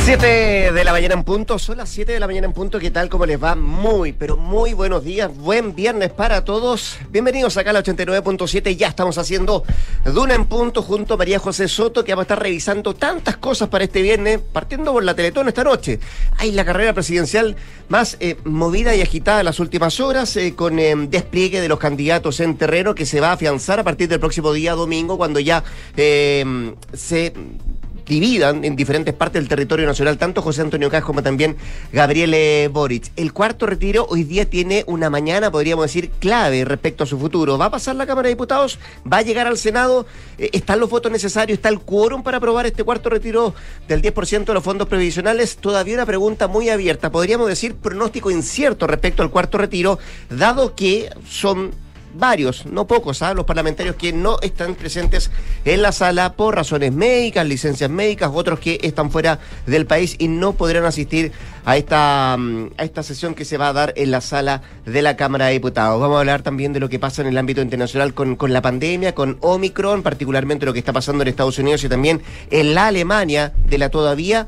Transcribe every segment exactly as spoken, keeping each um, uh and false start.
siete de la mañana en punto, son las siete de la mañana en punto. ¿Qué tal? ¿Cómo les va? Muy, pero muy buenos días, buen viernes para todos. Bienvenidos acá a la ochenta y nueve punto siete. Ya estamos haciendo Duna en punto junto a María José Soto, que vamos a estar revisando tantas cosas para este viernes, partiendo por la Teletón esta noche. Hay la carrera presidencial más eh, movida y agitada en las últimas horas, eh, con eh, despliegue de los candidatos en terreno, que se va a afianzar a partir del próximo día domingo, cuando ya eh, se dividan en diferentes partes del territorio nacional tanto José Antonio Kast como también Gabriel Boric. El cuarto retiro hoy día tiene una mañana, podríamos decir, clave respecto a su futuro. ¿Va a pasar la Cámara de Diputados? ¿Va a llegar al Senado? Eh, ¿Están los votos necesarios? ¿Está el quórum para aprobar este cuarto retiro del diez por ciento de los fondos previsionales? Todavía una pregunta muy abierta. Podríamos decir pronóstico incierto respecto al cuarto retiro, dado que son varios, no pocos, ¿sabes? Los parlamentarios que no están presentes en la sala por razones médicas, licencias médicas, otros que están fuera del país y no podrán asistir a esta, a esta sesión que se va a dar en la sala de la Cámara de Diputados. Vamos a hablar también de lo que pasa en el ámbito internacional con, con la pandemia, con Omicron, particularmente lo que está pasando en Estados Unidos y también en la Alemania de la todavía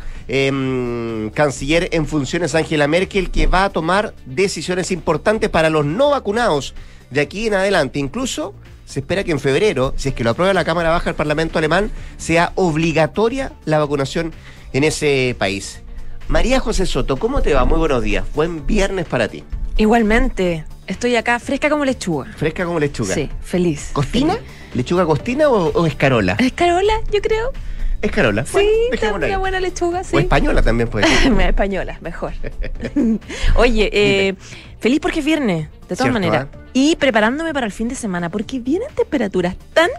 eh, canciller en funciones Angela Merkel, que va a tomar decisiones importantes para los no vacunados de aquí en adelante. Incluso se espera que en febrero, si es que lo aprueba la Cámara Baja del Parlamento Alemán, sea obligatoria la vacunación en ese país. María José Soto, ¿cómo te va? Muy buenos días. Buen viernes para ti. Igualmente. Estoy acá fresca como lechuga. Fresca como lechuga. Sí, feliz. ¿Costina? Feliz. ¿Lechuga costina o, o escarola? Escarola, yo creo. Escarola. Sí, Bueno, está una ahí. buena lechuga, sí. O española también puede ser. Española, mejor. Oye, eh, feliz porque es viernes, de todas Cierto, maneras. ¿eh? Y preparándome para el fin de semana, porque vienen temperaturas tan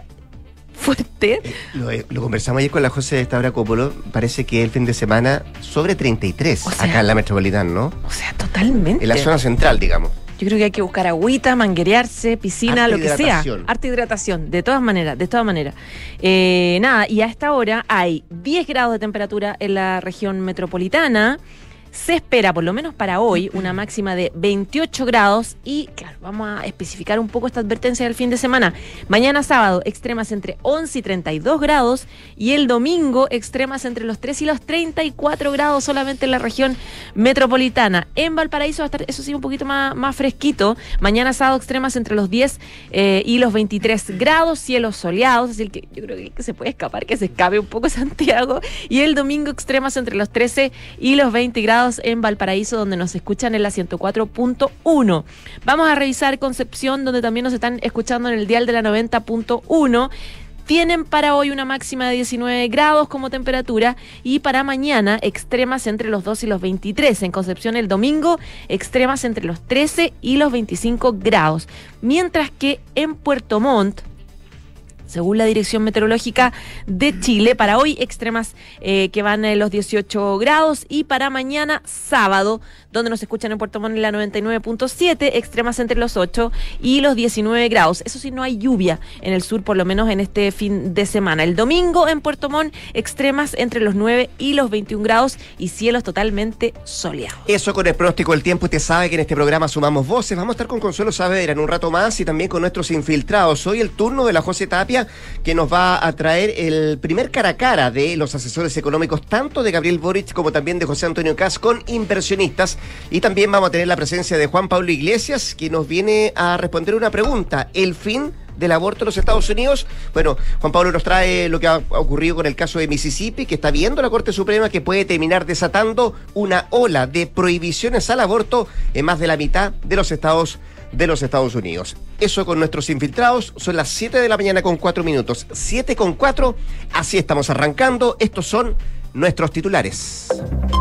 fuertes. Eh, lo, eh, lo conversamos ayer con la José Stavrakopoulos. Parece que el fin de semana sobre treinta y tres, O sea, acá en la metropolitana, ¿no? O sea, totalmente. En la zona central, digamos. Yo creo que hay que buscar agüita, manguerearse, piscina, Harta lo que sea. hidratación. Harta hidratación, de todas maneras, de todas maneras. Eh, nada, y a esta hora hay diez grados de temperatura en la región metropolitana. Se espera, por lo menos para hoy, una máxima de veintiocho grados y, claro, vamos a especificar un poco esta advertencia del fin de semana. Mañana sábado, extremas entre once y treinta y dos grados y el domingo, extremas entre los tres y los treinta y cuatro grados solamente en la región metropolitana. En Valparaíso va a estar, eso sí, un poquito más, más fresquito. Mañana sábado, extremas entre los diez eh, y los veintitrés grados, cielos soleados, así que yo creo que, que se puede escapar, que se escape un poco Santiago. Y el domingo, extremas entre los trece y los veinte grados en Valparaíso, donde nos escuchan en la ciento cuatro punto uno. Vamos a revisar Concepción, donde también nos están escuchando en el dial de la noventa punto uno. Tienen para hoy una máxima de diecinueve grados como temperatura y para mañana extremas entre los dos y los veintitrés. En Concepción el domingo extremas entre los trece y los veinticinco grados. Mientras que en Puerto Montt, según la Dirección Meteorológica de Chile, para hoy extremas eh, que van a los dieciocho grados y para mañana sábado, donde nos escuchan en Puerto Montt en la noventa y nueve punto siete, extremas entre los ocho y los diecinueve grados. Eso sí, no hay lluvia en el sur, por lo menos en este fin de semana. El domingo en Puerto Montt, extremas entre los nueve y los veintiún grados y cielos totalmente soleados. Eso con el pronóstico del tiempo. Usted sabe que en este programa sumamos voces. Vamos a estar con Consuelo Saavedra en un rato más y también con nuestros infiltrados. Hoy el turno de la José Tapia, que nos va a traer el primer cara a cara de los asesores económicos, tanto de Gabriel Boric como también de José Antonio Kast, con inversionistas. Y también vamos a tener la presencia de Juan Pablo Iglesias, que nos viene a responder una pregunta: ¿el fin del aborto en los Estados Unidos? Bueno, Juan Pablo nos trae lo que ha ocurrido con el caso de Mississippi, que está viendo la Corte Suprema, que puede terminar desatando una ola de prohibiciones al aborto en más de la mitad de los estados de los Estados Unidos. Eso con nuestros infiltrados. Son las siete de la mañana con cuatro minutos. siete con cuatro. Así estamos arrancando. Estos son nuestros titulares.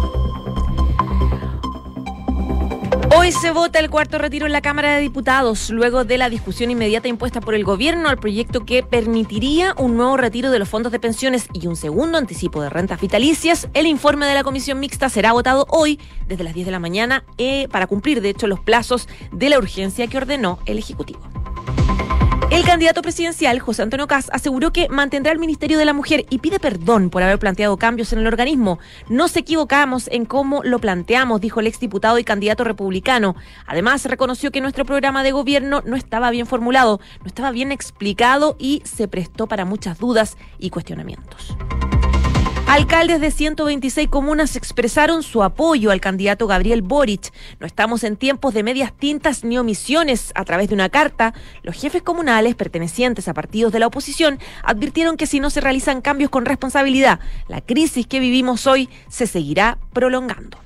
Hoy se vota el cuarto retiro en la Cámara de Diputados, luego de la discusión inmediata impuesta por el gobierno al proyecto que permitiría un nuevo retiro de los fondos de pensiones y un segundo anticipo de rentas vitalicias. El informe de la comisión mixta será votado hoy desde las diez de la mañana eh, para cumplir, de hecho, los plazos de la urgencia que ordenó el Ejecutivo. El candidato presidencial, José Antonio Kast, aseguró que mantendrá el Ministerio de la Mujer y pide perdón por haber planteado cambios en el organismo. Nos equivocamos en cómo lo planteamos, dijo el exdiputado y candidato republicano. Además, reconoció que nuestro programa de gobierno no estaba bien formulado, no estaba bien explicado y se prestó para muchas dudas y cuestionamientos. Alcaldes de ciento veintiséis comunas expresaron su apoyo al candidato Gabriel Boric. No estamos en tiempos de medias tintas ni omisiones. A través de una carta, los jefes comunales pertenecientes a partidos de la oposición advirtieron que si no se realizan cambios con responsabilidad, la crisis que vivimos hoy se seguirá prolongando.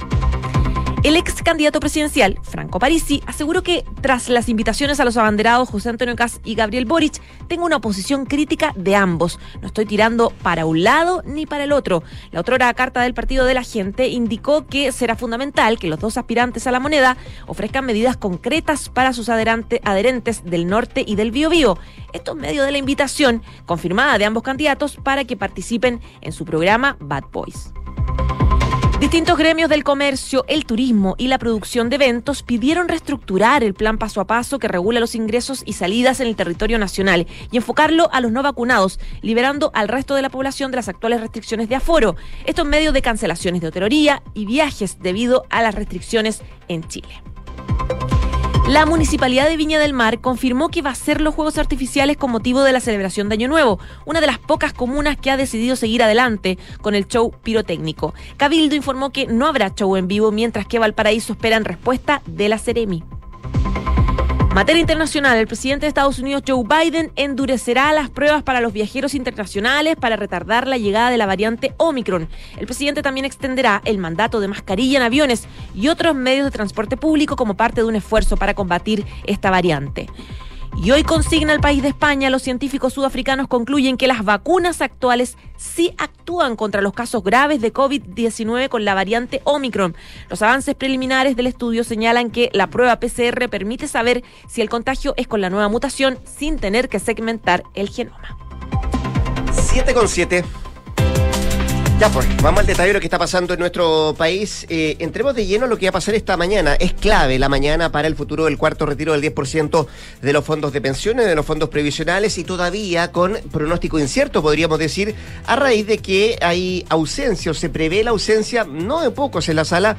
El ex candidato presidencial, Franco Parisi, aseguró que tras las invitaciones a los abanderados José Antonio Kast y Gabriel Boric, tengo una posición crítica de ambos. No estoy tirando para un lado ni para el otro. La otrora carta del Partido de la Gente indicó que será fundamental que los dos aspirantes a la moneda ofrezcan medidas concretas para sus adherente, adherentes del norte y del Biobío. Esto en medio de la invitación confirmada de ambos candidatos para que participen en su programa Bad Boys. Distintos gremios del comercio, el turismo y la producción de eventos pidieron reestructurar el plan paso a paso que regula los ingresos y salidas en el territorio nacional y enfocarlo a los no vacunados, liberando al resto de la población de las actuales restricciones de aforo. Esto en medio de cancelaciones de hotelería y viajes debido a las restricciones en Chile. La Municipalidad de Viña del Mar confirmó que va a hacer los fuegos artificiales con motivo de la celebración de Año Nuevo, una de las pocas comunas que ha decidido seguir adelante con el show pirotécnico. Cabildo informó que no habrá show en vivo, mientras que Valparaíso espera en respuesta de la Seremi. Materia internacional, el presidente de Estados Unidos, Joe Biden, endurecerá las pruebas para los viajeros internacionales para retardar la llegada de la variante Omicron. El presidente también extenderá el mandato de mascarilla en aviones y otros medios de transporte público como parte de un esfuerzo para combatir esta variante. Y hoy consigna el país de España, los científicos sudafricanos concluyen que las vacunas actuales sí actúan contra los casos graves de COVID diecinueve con la variante Omicron. Los avances preliminares del estudio señalan que la prueba P C R permite saber si el contagio es con la nueva mutación sin tener que segmentar el genoma. siete con siete. Ya pues, vamos al detalle de lo que está pasando en nuestro país. Eh, entremos de lleno a lo que va a pasar esta mañana. Es clave la mañana para el futuro del cuarto retiro del diez por ciento de los fondos de pensiones, de los fondos previsionales y todavía con pronóstico incierto, podríamos decir, a raíz de que hay ausencia o se prevé la ausencia, no de pocos en la sala,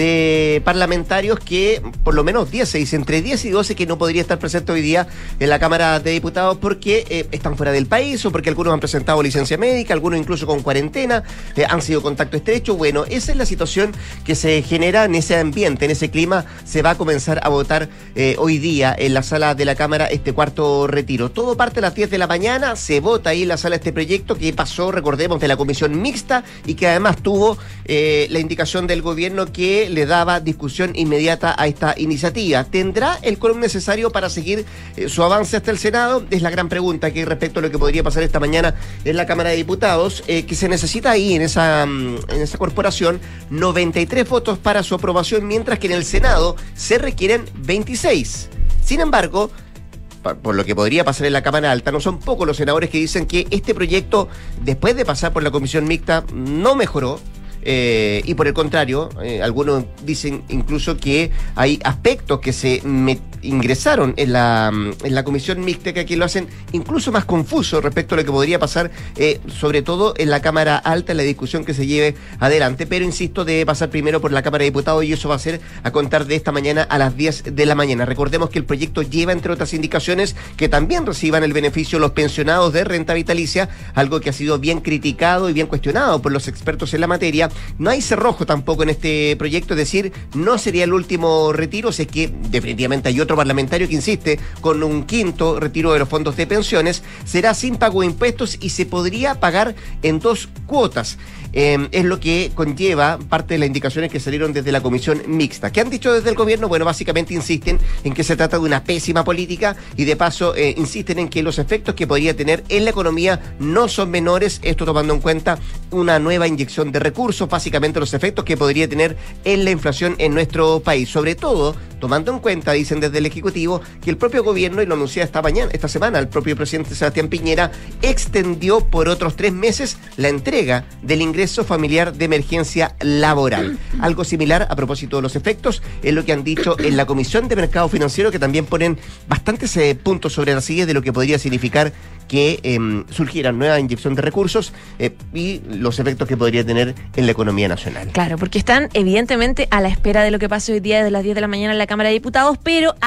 de parlamentarios que, por lo menos diez, se dice, entre diez y doce que no podría estar presente hoy día en la Cámara de Diputados porque eh, están fuera del país o porque algunos han presentado licencia médica, algunos incluso con cuarentena. Eh, han sido contacto estrecho. Bueno, esa es la situación que se genera en ese ambiente, en ese clima. Se va a comenzar a votar eh, hoy día en la sala de la Cámara este cuarto retiro. Todo parte a las diez de la mañana, se vota ahí en la sala este proyecto que pasó, recordemos, de la comisión mixta y que además tuvo eh, la indicación del gobierno que le daba discusión inmediata a esta iniciativa. ¿Tendrá el quórum necesario para seguir eh, su avance hasta el Senado? Es la gran pregunta que respecto a lo que podría pasar esta mañana en la Cámara de Diputados, eh, que se necesita ahí en esa, en esa corporación noventa y tres votos para su aprobación, mientras que en el Senado se requieren veintiséis. Sin embargo, por lo que podría pasar en la Cámara Alta, no son pocos los senadores que dicen que este proyecto, después de pasar por la comisión mixta, no mejoró. Eh, y por el contrario, eh, algunos dicen incluso que hay aspectos que se met- ingresaron en la, en la comisión mixta que aquí lo hacen incluso más confuso respecto a lo que podría pasar, eh, sobre todo en la Cámara Alta, en la discusión que se lleve adelante. Pero insisto, debe pasar primero por la Cámara de Diputados y eso va a ser a contar de esta mañana a las diez de la mañana. Recordemos que el proyecto lleva, entre otras indicaciones, que también reciban el beneficio los pensionados de renta vitalicia, algo que ha sido bien criticado y bien cuestionado por los expertos en la materia. No hay cerrojo tampoco en este proyecto, es decir, no sería el último retiro, si es que definitivamente hay otro parlamentario que insiste con un quinto retiro de los fondos de pensiones, será sin pago de impuestos y se podría pagar en dos cuotas. Eh, es lo que conlleva parte de las indicaciones que salieron desde la comisión mixta. ¿Qué han dicho desde el gobierno? Bueno, básicamente insisten en que se trata de una pésima política y de paso eh, insisten en que los efectos que podría tener en la economía no son menores, esto tomando en cuenta una nueva inyección de recursos, básicamente los efectos que podría tener en la inflación en nuestro país, sobre todo tomando en cuenta, dicen desde el Ejecutivo, que el propio gobierno, y lo anuncia esta mañana, esta semana, el propio presidente Sebastián Piñera extendió por otros tres meses la entrega del ingreso familiar de emergencia laboral. Algo similar a propósito de los efectos es lo que han dicho en la Comisión de Mercado Financiero, que también ponen bastantes eh, puntos sobre las sillas de lo que podría significar que eh, surgiera nueva inyección de recursos eh, y los efectos que podría tener en la economía nacional. Claro, porque están evidentemente a la espera de lo que pase hoy día desde las diez de la mañana en la Cámara de Diputados, pero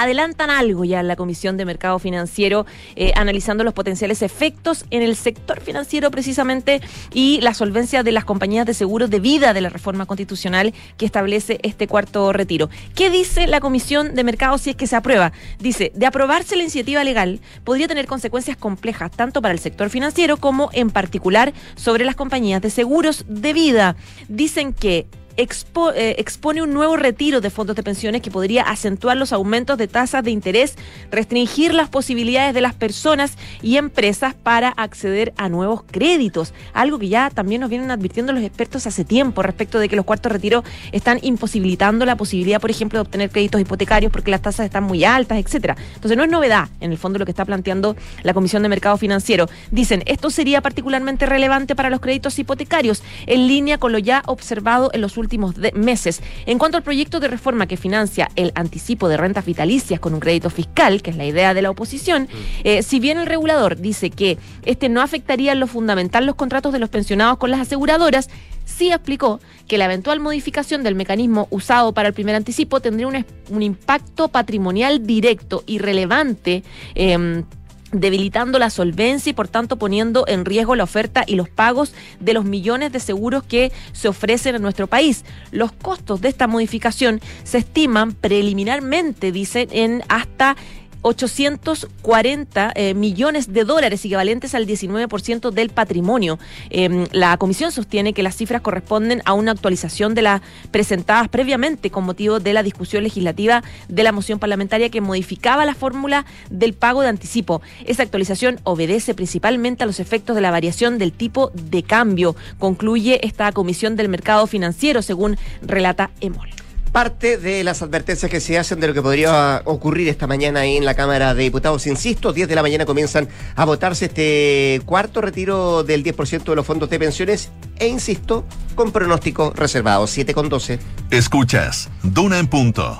adelantan algo ya en la Comisión de Mercado Financiero, eh, analizando los potenciales efectos en el sector financiero precisamente y la solvencia de las compañías de seguros de vida de la reforma constitucional que establece este cuarto retiro. ¿Qué dice la Comisión de Mercado si es que se aprueba? Dice, de aprobarse la iniciativa legal, podría tener consecuencias complejas tanto para el sector financiero como en particular sobre las compañías de seguros de vida. Dicen que Expo, eh, expone un nuevo retiro de fondos de pensiones que podría acentuar los aumentos de tasas de interés, restringir las posibilidades de las personas y empresas para acceder a nuevos créditos, algo que ya también nos vienen advirtiendo los expertos hace tiempo respecto de que los cuartos retiros están imposibilitando la posibilidad, por ejemplo, de obtener créditos hipotecarios porque las tasas están muy altas, etcétera. Entonces no es novedad, en el fondo, lo que está planteando la Comisión de Mercado Financiero. Dicen, esto sería particularmente relevante para los créditos hipotecarios, en línea con lo ya observado en los últimos últimos de meses. En cuanto al proyecto de reforma que financia el anticipo de rentas vitalicias con un crédito fiscal, que es la idea de la oposición, eh, si bien el regulador dice que este no afectaría en lo fundamental los contratos de los pensionados con las aseguradoras, sí explicó que la eventual modificación del mecanismo usado para el primer anticipo tendría un, un impacto patrimonial directo y relevante, eh, debilitando la solvencia y por tanto poniendo en riesgo la oferta y los pagos de los millones de seguros que se ofrecen en nuestro país. Los costos de esta modificación se estiman preliminarmente, dicen, en hasta ochocientos cuarenta eh, millones de dólares, equivalentes al diecinueve por ciento del patrimonio. Eh, la comisión sostiene que las cifras corresponden a una actualización de las presentadas previamente con motivo de la discusión legislativa de la moción parlamentaria que modificaba la fórmula del pago de anticipo. Esa actualización obedece principalmente a los efectos de la variación del tipo de cambio, concluye esta Comisión del Mercado Financiero, según relata EMOL. Parte de las advertencias que se hacen de lo que podría ocurrir esta mañana ahí en la Cámara de Diputados. Insisto, diez de la mañana comienzan a votarse este cuarto retiro del diez por ciento de los fondos de pensiones e, insisto, con pronóstico reservado, siete con doce. Escuchas Duna en Punto.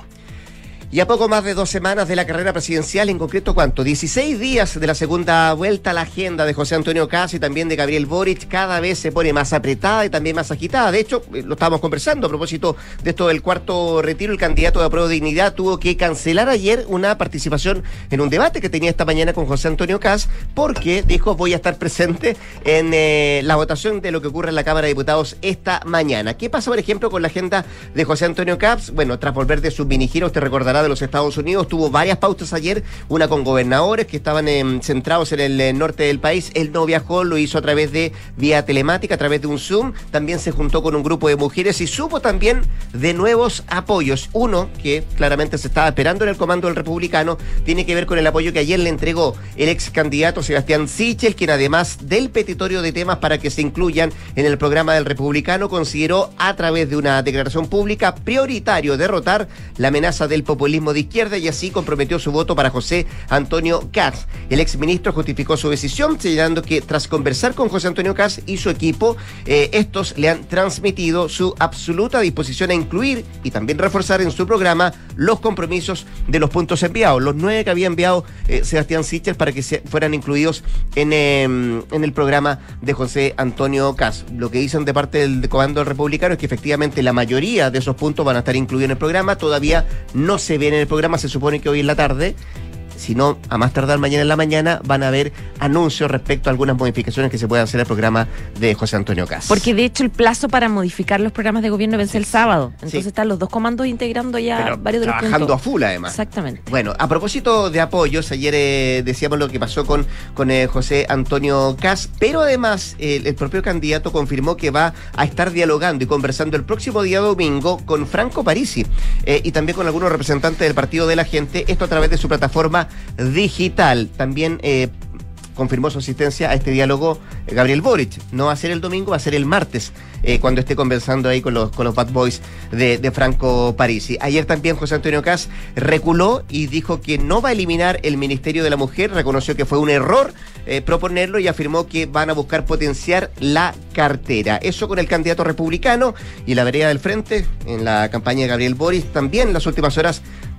Y a poco más de dos semanas de la carrera presidencial, en concreto, ¿cuánto? dieciséis días de la segunda vuelta, la agenda de José Antonio Kast y también de Gabriel Boric cada vez se pone más apretada y también más agitada. De hecho, lo estábamos conversando a propósito de esto del cuarto retiro. El candidato de Apruebo Dignidad tuvo que cancelar ayer una participación en un debate que tenía esta mañana con José Antonio Kast porque dijo, voy a estar presente en eh, la votación de lo que ocurre en la Cámara de Diputados esta mañana. ¿Qué pasa, por ejemplo, con la agenda de José Antonio Kast? Bueno, tras volver de su minigira, usted recordará, de los Estados Unidos, tuvo varias pautas ayer, una con gobernadores que estaban eh, centrados en el eh, norte del país. Él no viajó, lo hizo a través de vía telemática, a través de un Zoom. También se juntó con un grupo de mujeres y supo también de nuevos apoyos. Uno que claramente se estaba esperando en el comando del Republicano tiene que ver con el apoyo que ayer le entregó el ex candidato Sebastián Sichel, quien además del petitorio de temas para que se incluyan en el programa del Republicano, consideró a través de una declaración pública prioritario derrotar la amenaza del populismo de izquierda y así comprometió su voto para José Antonio Kast. El exministro justificó su decisión señalando que tras conversar con José Antonio Kast y su equipo, eh, estos le han transmitido su absoluta disposición a incluir y también reforzar en su programa los compromisos de los puntos enviados, los nueve que había enviado eh, Sebastián Sichel para que se fueran incluidos en, eh, en el programa de José Antonio Kast. Lo que dicen de parte del comando del Republicano es que efectivamente la mayoría de esos puntos van a estar incluidos en el programa. Todavía no se ven en el programa, se supone que hoy en la tarde, si no, a más tardar mañana en la mañana, van a haber anuncios respecto a algunas modificaciones que se puedan hacer al programa de José Antonio Kast. Porque de hecho el plazo para modificar los programas de gobierno vence sí. el sábado. Entonces sí. están los dos comandos integrando ya Pero varios de los puntos. Trabajando a full además. Exactamente. Bueno, a propósito de apoyos, ayer eh, decíamos lo que pasó con, con eh, José Antonio Kast, pero además eh, el propio candidato confirmó que va a estar dialogando y conversando el próximo día domingo con Franco Parisi eh, y también con algunos representantes del Partido de la Gente, esto a través de su plataforma digital. También eh, confirmó su asistencia a este diálogo eh, Gabriel Boric. No va a ser el domingo, va a ser el martes, eh, cuando esté conversando ahí con los, con los bad boys de, de Franco Parisi. Ayer también José Antonio Kast reculó y dijo que no va a eliminar el Ministerio de la Mujer, reconoció que fue un error eh, proponerlo y afirmó que van a buscar potenciar la cartera. Eso con el candidato republicano. Y la vereda del frente, en la campaña de Gabriel Boric, también en las últimas horas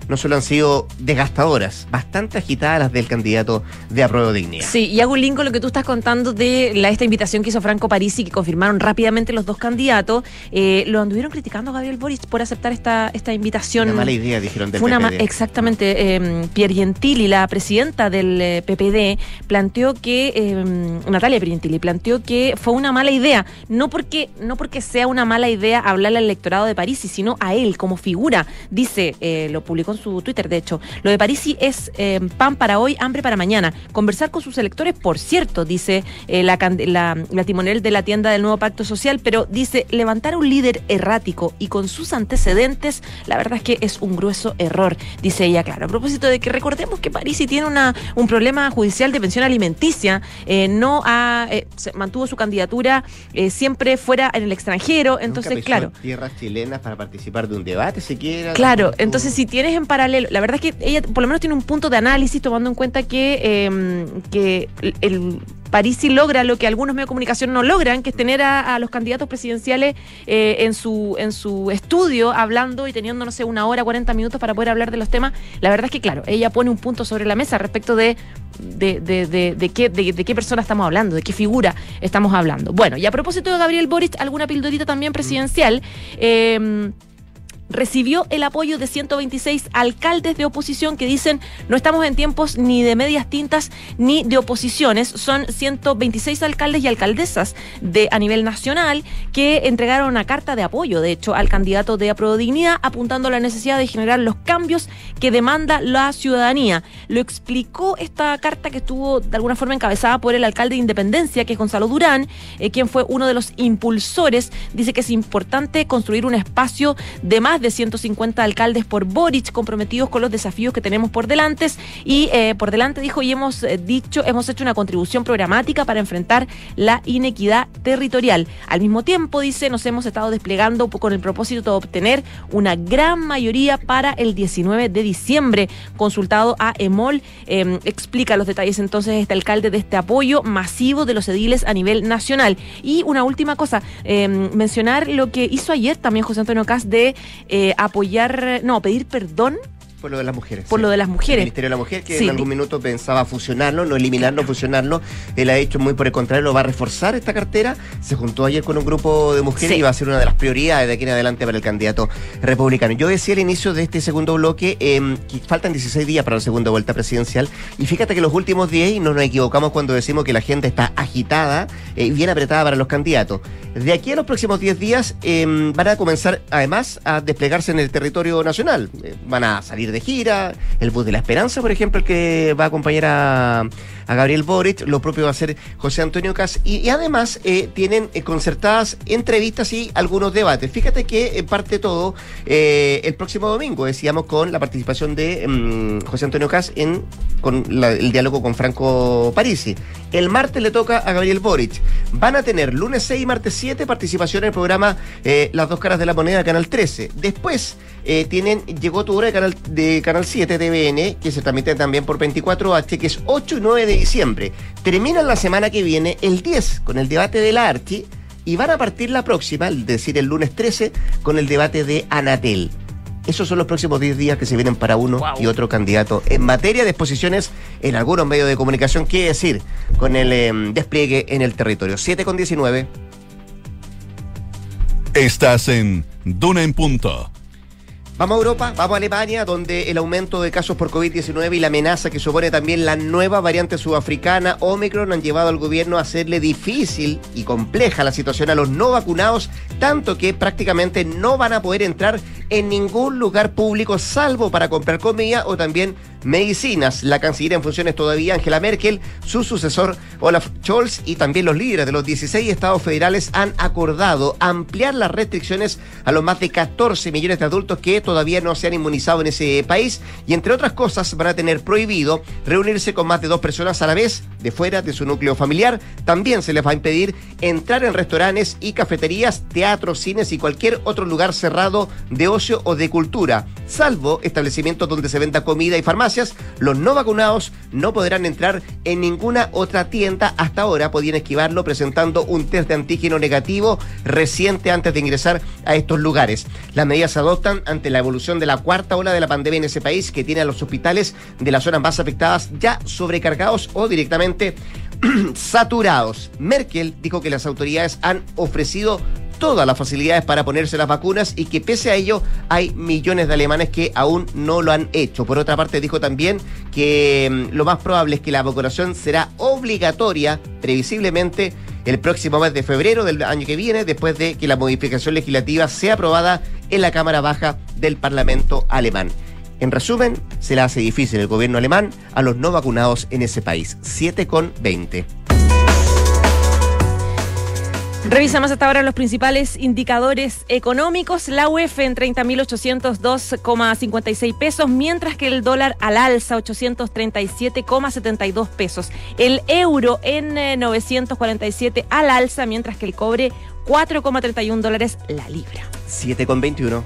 no solo han sido desgastadoras, bastante agitadas las del candidato de Apruebo Dignidad. Sí, y hago un link con lo que tú estás contando de la, esta invitación que hizo Franco Parisi, que confirmaron rápidamente los dos candidatos. Eh, lo anduvieron criticando a Gabriel Boric por aceptar esta, esta invitación. Una mala idea, dijeron del Fue una P P D. Ma- exactamente. Eh, Pierre Gentili, la presidenta del eh, P P D, planteó que, eh, Natalia Pierre Gentili, planteó que fue una mala idea, no porque, no porque sea una mala idea hablarle al electorado de Parisi, sino a él como figura. Dice, eh, lo publicó en su Twitter, de hecho, lo de Parisi es eh, pan para hoy, hambre para mañana. Conversar con sus electores, por cierto, dice eh, la, la, la timonel de la tienda del Nuevo Pacto Social, pero dice, levantar a un líder errático y con sus antecedentes, la verdad es que es un grueso error, dice ella, claro. A propósito de que recordemos que Parisi tiene una, un problema judicial de pensión alimenticia, eh, no ha, eh, se mantuvo su candidatura eh, siempre fuera en el extranjero, entonces, Nunca pisó claro. tierras chilenas para participar de un debate siquiera. Claro, entonces si tienes en paralelo, la verdad es que ella por lo menos tiene un punto de análisis tomando en cuenta que, eh, que el, el Parisi logra lo que algunos medios de comunicación no logran, que es tener a, a los candidatos presidenciales eh, en su en su estudio hablando y teniendo, no sé, una hora, cuarenta minutos para poder hablar de los temas. La verdad es que, claro, ella pone un punto sobre la mesa respecto de de, de, de, de, qué, de, de qué persona estamos hablando, de qué figura estamos hablando. Bueno, y a propósito de Gabriel Boric, alguna pildorita también presidencial. Eh, recibió el apoyo de ciento veintiséis alcaldes de oposición que dicen no estamos en tiempos ni de medias tintas ni de oposiciones. Son ciento veintiséis alcaldes y alcaldesas de a nivel nacional que entregaron una carta de apoyo, de hecho, al candidato de Apruebo Dignidad, apuntando a la necesidad de generar los cambios que demanda la ciudadanía. Lo explicó esta carta, que estuvo de alguna forma encabezada por el alcalde de Independencia, que es Gonzalo Durán, eh, quien fue uno de los impulsores. Dice que es importante construir un espacio de más de ciento cincuenta alcaldes por Boric, comprometidos con los desafíos que tenemos por delante y eh, por delante, dijo, y hemos eh, dicho, hemos hecho una contribución programática para enfrentar la inequidad territorial. Al mismo tiempo, dice, nos hemos estado desplegando con el propósito de obtener una gran mayoría para el diecinueve de diciembre. Consultado a EMOL, eh, explica los detalles entonces este alcalde de este apoyo masivo de los ediles a nivel nacional. Y una última cosa, eh, mencionar lo que hizo ayer también José Antonio Kast de Eh, apoyar, no, pedir perdón por lo de las mujeres. Por sí. lo de las mujeres. El Ministerio de la Mujer, que sí, en algún di- minuto pensaba fusionarlo, no eliminarlo, fusionarlo. Él ha hecho muy por el contrario, lo va a reforzar esta cartera. Se juntó ayer con un grupo de mujeres Sí. y va a ser una de las prioridades de aquí en adelante para el candidato republicano. Yo decía al inicio de este segundo bloque eh, que faltan dieciséis días para la segunda vuelta presidencial. Y fíjate que los últimos diez, y no nos equivocamos cuando decimos que la gente está agitada y eh, bien apretada para los candidatos. De aquí a los próximos diez días eh, van a comenzar además a desplegarse en el territorio nacional. Eh, van a salir de gira. El Bus de la Esperanza, por ejemplo, el que va a acompañar a, a Gabriel Boric, lo propio va a hacer José Antonio Kast, y, y además eh, tienen eh, concertadas entrevistas y algunos debates. Fíjate que en parte todo, eh, el próximo domingo, decíamos, con la participación de um, José Antonio Kast en con la, el diálogo con Franco Parisi. El martes le toca a Gabriel Boric. Van a tener lunes seis y martes siete participación en el programa eh, Las Dos Caras de la Moneda, Canal trece. Después eh, tienen Llegó tu hora de Canal, de Canal siete T V N, que se transmite también por veinticuatro H, que es ocho y nueve de diciembre. Terminan la semana que viene, el diez, con el debate de la Archi, y van a partir la próxima, es decir, el lunes trece, con el debate de Anatel. Esos son los próximos diez días que se vienen para uno Wow. y otro candidato. En materia de exposiciones en algunos medios de comunicación, ¿qué decir? Con el eh, despliegue en el territorio. siete con diecinueve. Estás en Duna en Punto. Vamos a Europa, vamos a Alemania, donde el aumento de casos por COVID diecinueve y la amenaza que supone también la nueva variante sudafricana Omicron han llevado al gobierno a hacerle difícil y compleja la situación a los no vacunados, tanto que prácticamente no van a poder entrar en ningún lugar público salvo para comprar comida o también medicinas. La canciller en funciones todavía, Angela Merkel, su sucesor Olaf Scholz y también los líderes de los dieciséis estados federales han acordado ampliar las restricciones a los más de catorce millones de adultos que todavía no se han inmunizado en ese país, y entre otras cosas van a tener prohibido reunirse con más de dos personas a la vez de fuera de su núcleo familiar. También se les va a impedir entrar en restaurantes y cafeterías, teatros, cines y cualquier otro lugar cerrado de ocio o de cultura. Salvo establecimientos donde se venda comida y farmacias, los no vacunados no podrán entrar en ninguna otra tienda. Hasta ahora podían esquivarlo presentando un test de antígeno negativo reciente antes de ingresar a estos lugares. Las medidas se adoptan ante la evolución de la cuarta ola de la pandemia en ese país, que tiene a los hospitales de las zonas más afectadas ya sobrecargados o directamente saturados. Merkel dijo que las autoridades han ofrecido todas las facilidades para ponerse las vacunas y que pese a ello hay millones de alemanes que aún no lo han hecho. Por otra parte, dijo también que mmm, lo más probable es que la vacunación será obligatoria previsiblemente el próximo mes de febrero del año que viene, después de que la modificación legislativa sea aprobada en la Cámara Baja del Parlamento alemán. En resumen, se le hace difícil el gobierno alemán a los no vacunados en ese país. siete con veinte. Revisamos hasta ahora los principales indicadores económicos. La U E F en treinta mil ochocientos dos coma cincuenta y seis pesos, mientras que el dólar al alza ochocientos treinta y siete coma setenta y dos pesos. El euro en eh, novecientos cuarenta y siete al alza, mientras que el cobre cuatro coma treinta y uno dólares la libra. siete con veintiuno.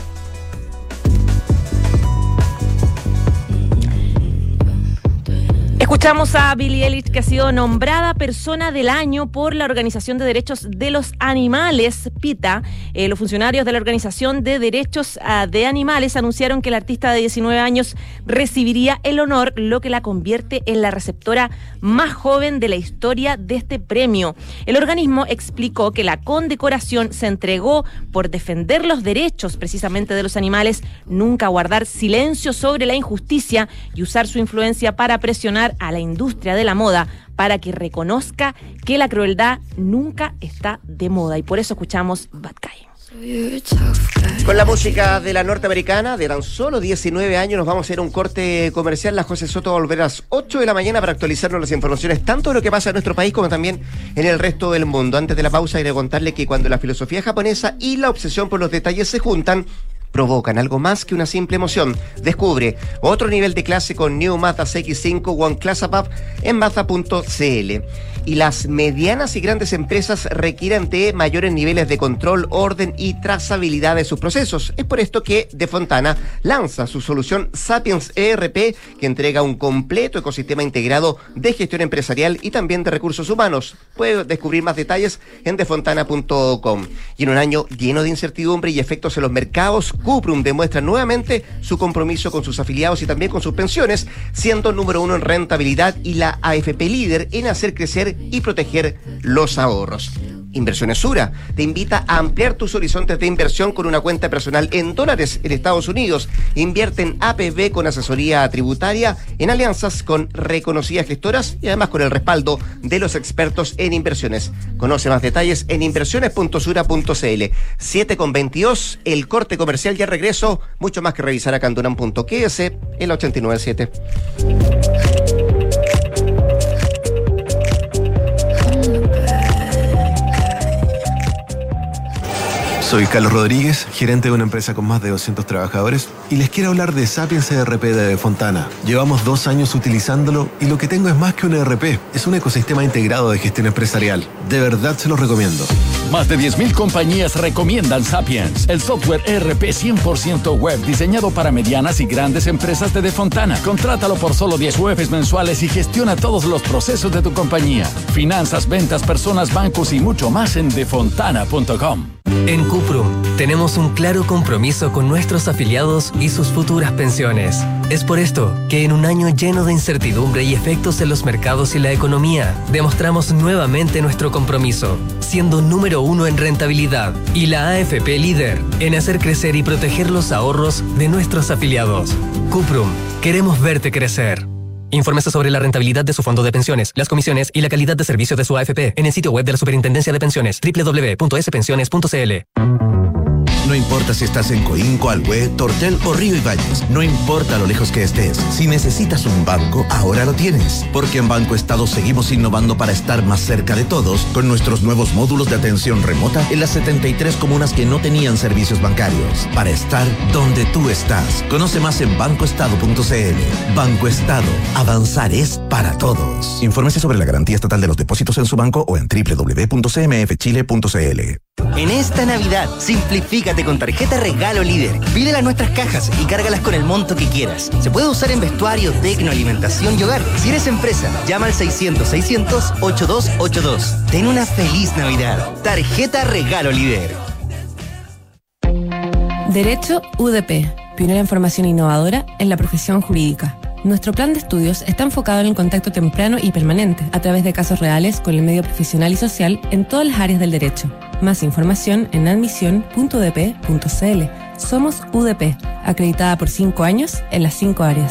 Escuchamos a Billie Eilish, que ha sido nombrada Persona del Año por la Organización de Derechos de los Animales, PETA. Eh, los funcionarios de la Organización de Derechos uh, de Animales anunciaron que el artista de diecinueve años recibiría el honor, lo que la convierte en la receptora más joven de la historia de este premio. El organismo explicó que la condecoración se entregó por defender los derechos precisamente de los animales, nunca guardar silencio sobre la injusticia y usar su influencia para presionar a la industria de la moda para que reconozca que la crueldad nunca está de moda. Y por eso escuchamos Bad Guy. Con la música de la norteamericana de tan solo diecinueve años nos vamos a hacer un corte comercial. La José Soto va a volver a las ocho de la mañana para actualizarnos las informaciones tanto de lo que pasa en nuestro país como también en el resto del mundo. Antes de la pausa, quería contarle que cuando la filosofía japonesa y la obsesión por los detalles se juntan, provocan algo más que una simple emoción. Descubre otro nivel de clase con New Mazda C X cinco One Class Up en Mazda punto c l. Y las medianas y grandes empresas requieren de mayores niveles de control, orden y trazabilidad de sus procesos. Es por esto que De Fontana lanza su solución Sapiens E R P, que entrega un completo ecosistema integrado de gestión empresarial y también de recursos humanos. Puede descubrir más detalles en de fontana punto com. Y en un año lleno de incertidumbre y efectos en los mercados, Cuprum demuestra nuevamente su compromiso con sus afiliados y también con sus pensiones, siendo número uno en rentabilidad y la A F P líder en hacer crecer y proteger los ahorros. Inversiones Sura te invita a ampliar tus horizontes de inversión con una cuenta personal en dólares en Estados Unidos. Invierte en A P B con asesoría tributaria, en alianzas con reconocidas gestoras y además con el respaldo de los expertos en inversiones. Conoce más detalles en inversiones punto sura punto c l. siete con veintidós, el corte comercial y el regreso. Mucho más que revisar a candunan punto q s en la ochenta y nueve punto siete. Soy Carlos Rodríguez, gerente de una empresa con más de doscientos trabajadores, y les quiero hablar de Sapiens E R P de Fontana. Llevamos dos años utilizándolo y lo que tengo es más que un E R P, es un ecosistema integrado de gestión empresarial. De verdad se los recomiendo. Más de diez mil compañías recomiendan Sapiens, el software E R P cien por ciento web diseñado para medianas y grandes empresas de De Fontana. Contrátalo por solo diez U E Fs mensuales y gestiona todos los procesos de tu compañía. Finanzas, ventas, personas, bancos y mucho más en de fontana punto com. En Cuprum tenemos un claro compromiso con nuestros afiliados y sus futuras pensiones. Es por esto que en un año lleno de incertidumbre y efectos en los mercados y la economía, demostramos nuevamente nuestro compromiso, siendo número uno en rentabilidad y la A F P líder en hacer crecer y proteger los ahorros de nuestros afiliados. Cuprum, queremos verte crecer. Infórmese sobre la rentabilidad de su fondo de pensiones, las comisiones y la calidad de servicio de su A F P en el sitio web de la Superintendencia de Pensiones, doble u doble u doble u punto ese pensiones punto c l. No importa si estás en Coínco, Alhué, Tortel o Río Ibáñez. No importa lo lejos que estés. Si necesitas un banco, ahora lo tienes. Porque en Banco Estado seguimos innovando para estar más cerca de todos con nuestros nuevos módulos de atención remota en las setenta y tres comunas que no tenían servicios bancarios. Para estar donde tú estás. Conoce más en banco estado punto c l. Banco Estado. Avanzar es para todos. Infórmese sobre la garantía estatal de los depósitos en su banco o en doble u doble u doble u punto c m f chile punto c l. En esta Navidad, simplifícate con tarjeta Regalo Líder. Pídela a nuestras cajas y cárgalas con el monto que quieras. Se puede usar en vestuario, tecno, alimentación y hogar. Si eres empresa, llama al seiscientos, seiscientos, ochenta y dos ochenta y dos. Ten una feliz Navidad. Tarjeta Regalo Líder. Derecho U D P, pionera en formación innovadora en la profesión jurídica. Nuestro plan de estudios está enfocado en el contacto temprano y permanente, a través de casos reales con el medio profesional y social en todas las áreas del derecho. Más información en admisión punto u d p punto c l. Somos U D P, acreditada por cinco años en las cinco áreas.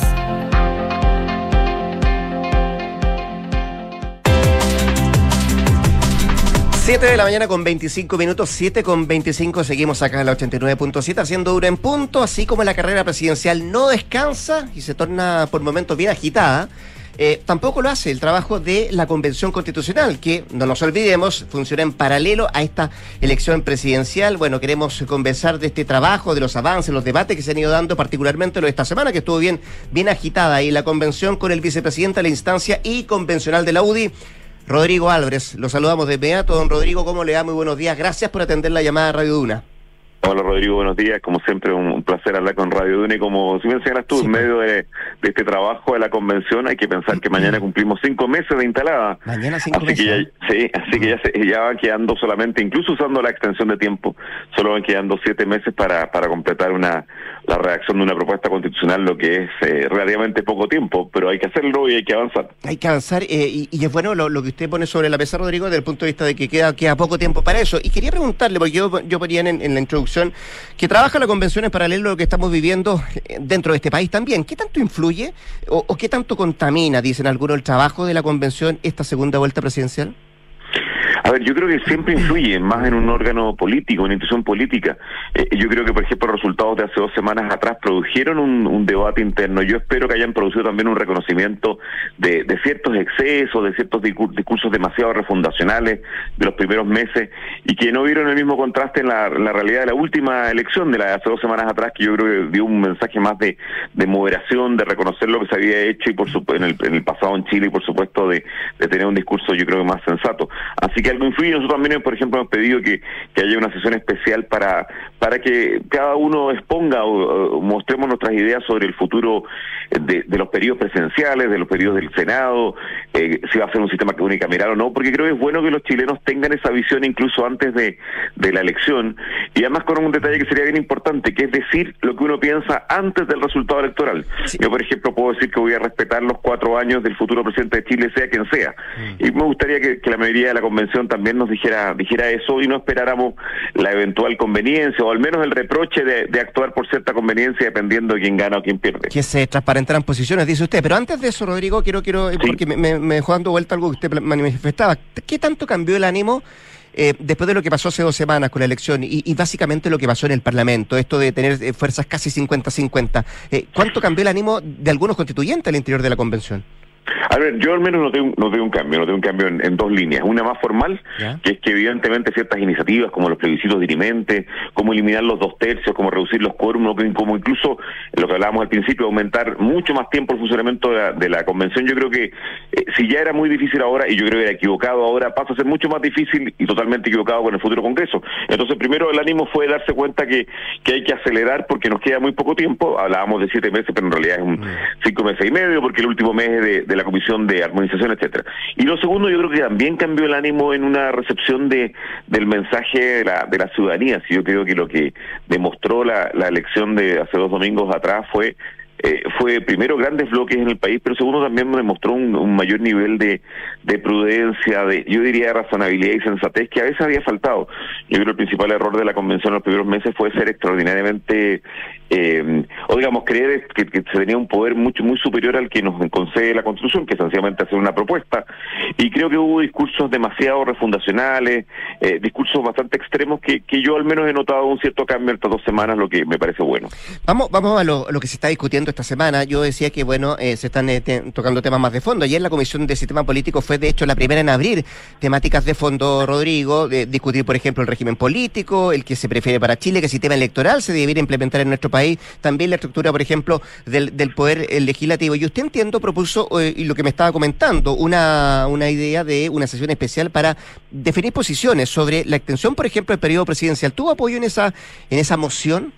siete de la mañana con veinticinco minutos, siete con veinticinco, seguimos acá en la ochenta y nueve punto siete haciendo Duna en punto, así como la carrera presidencial no descansa y se torna por momentos bien agitada. Eh, tampoco lo hace el trabajo de la Convención Constitucional, que, no nos olvidemos, funciona en paralelo a esta elección presidencial. Bueno, queremos conversar de este trabajo, de los avances, los debates que se han ido dando, particularmente lo de esta semana, que estuvo bien, bien agitada, y la convención con el vicepresidente de la instancia y convencional de la U D I, Rodrigo Álvarez. Lo saludamos de inmediato. Don Rodrigo, ¿cómo le va? Muy buenos días. Gracias por atender la llamada de Radio Duna. Hola Rodrigo, buenos días. Como siempre, un placer hablar con Radio Duna. Y como si mencionas tú, sí, en medio de, de este trabajo de la convención, hay que pensar que mañana cumplimos cinco meses de instalada. Mañana cinco así meses. Que ya, sí, así que ya, se, ya van quedando solamente, incluso usando la extensión de tiempo, solo van quedando siete meses para, para completar una la redacción de una propuesta constitucional, lo que es eh, relativamente poco tiempo, pero hay que hacerlo y hay que avanzar. Hay que avanzar, eh, y, y es bueno lo, lo que usted pone sobre la mesa, Rodrigo, desde el punto de vista de que queda, queda poco tiempo para eso. Y quería preguntarle, porque yo, yo ponía en, en la introducción que trabaja la convención en paralelo a lo que estamos viviendo dentro de este país también. ¿Qué tanto influye o, o qué tanto contamina, dicen algunos, el trabajo de la convención esta segunda vuelta presidencial? A ver, yo creo que siempre influye más en un órgano político, una institución política. Eh, yo creo que, por ejemplo, los resultados de hace dos semanas atrás produjeron un, un debate interno. Yo espero que hayan producido también un reconocimiento de, de ciertos excesos, de ciertos discursos demasiado refundacionales de los primeros meses, y que no vieron el mismo contraste en la, en la realidad de la última elección, de la de hace dos semanas atrás, que yo creo que dio un mensaje más de, de moderación, de reconocer lo que se había hecho y por su, en, el, en el pasado en Chile, y por supuesto de, de tener un discurso, yo creo, más sensato. Así que algo influye. Nosotros también, por ejemplo, hemos pedido que, que haya una sesión especial para para que cada uno exponga o, o mostremos nuestras ideas sobre el futuro de, de los periodos presidenciales, de los periodos del Senado, eh, si va a ser un sistema unicameral o no, porque creo que es bueno que los chilenos tengan esa visión incluso antes de, de la elección, y además con un detalle que sería bien importante, que es decir lo que uno piensa antes del resultado electoral. Sí. Yo, por ejemplo, puedo decir que voy a respetar los cuatro años del futuro presidente de Chile, sea quien sea, mm. y me gustaría que, que la mayoría de la convención también nos dijera dijera eso y no esperáramos la eventual conveniencia o al menos el reproche de, de actuar por cierta conveniencia dependiendo de quién gana o quién pierde. Que se transparentarán posiciones, dice usted. Pero antes de eso, Rodrigo, quiero, quiero sí. porque me, me, me dejó dando vuelta algo que usted manifestaba. ¿Qué tanto cambió el ánimo eh, después de lo que pasó hace dos semanas con la elección y, y básicamente lo que pasó en el Parlamento, esto de tener eh, fuerzas casi cincuenta cincuenta? Eh, ¿Cuánto cambió el ánimo de algunos constituyentes al interior de la convención? A ver, yo al menos noté un, noté un cambio, noté un cambio en, en dos líneas. Una más formal, ¿ya? Que es que evidentemente ciertas iniciativas como los plebiscitos dirimente, como eliminar los dos tercios, como reducir los quórum, como incluso lo que hablábamos al principio, aumentar mucho más tiempo el funcionamiento de la, de la convención. Yo creo que eh, si ya era muy difícil ahora, y yo creo que era equivocado ahora, pasa a ser mucho más difícil y totalmente equivocado con el futuro Congreso. Entonces, primero el ánimo fue darse cuenta que, que hay que acelerar porque nos queda muy poco tiempo. Hablábamos de siete meses, pero en realidad es un cinco meses y medio, porque el último mes de, de la Comisión de Armonización, etcétera. Y lo segundo, yo creo que también cambió el ánimo en una recepción de del mensaje de la, de la ciudadanía. Si yo creo que lo que demostró la, la elección de hace dos domingos atrás fue Eh, fue primero grandes bloques en el país, pero segundo también demostró un, un mayor nivel de, de prudencia, de yo diría razonabilidad y sensatez que a veces había faltado. Yo creo que el principal error de la convención en los primeros meses fue ser extraordinariamente, eh, o digamos, creer que, que se tenía un poder mucho muy superior al que nos concede la Constitución, que esencialmente hacer una propuesta. Y creo que hubo discursos demasiado refundacionales, eh, discursos bastante extremos que, que yo al menos he notado un cierto cambio en estas dos semanas, lo que me parece bueno. Vamos, vamos a lo, lo que se está discutiendo viendo esta semana, yo decía que, bueno, eh, se están eh, te, tocando temas más de fondo. Ayer la Comisión de Sistema Político fue, de hecho, la primera en abrir temáticas de fondo, Rodrigo, de discutir, por ejemplo, el régimen político, el que se prefiere para Chile, que el sistema electoral se debiera implementar en nuestro país, también la estructura, por ejemplo, del, del poder eh, legislativo. Y usted, entiendo, propuso, eh, y lo que me estaba comentando, una, una idea de una sesión especial para definir posiciones sobre la extensión, por ejemplo, del periodo presidencial. ¿Tuvo apoyo en esa, en esa moción?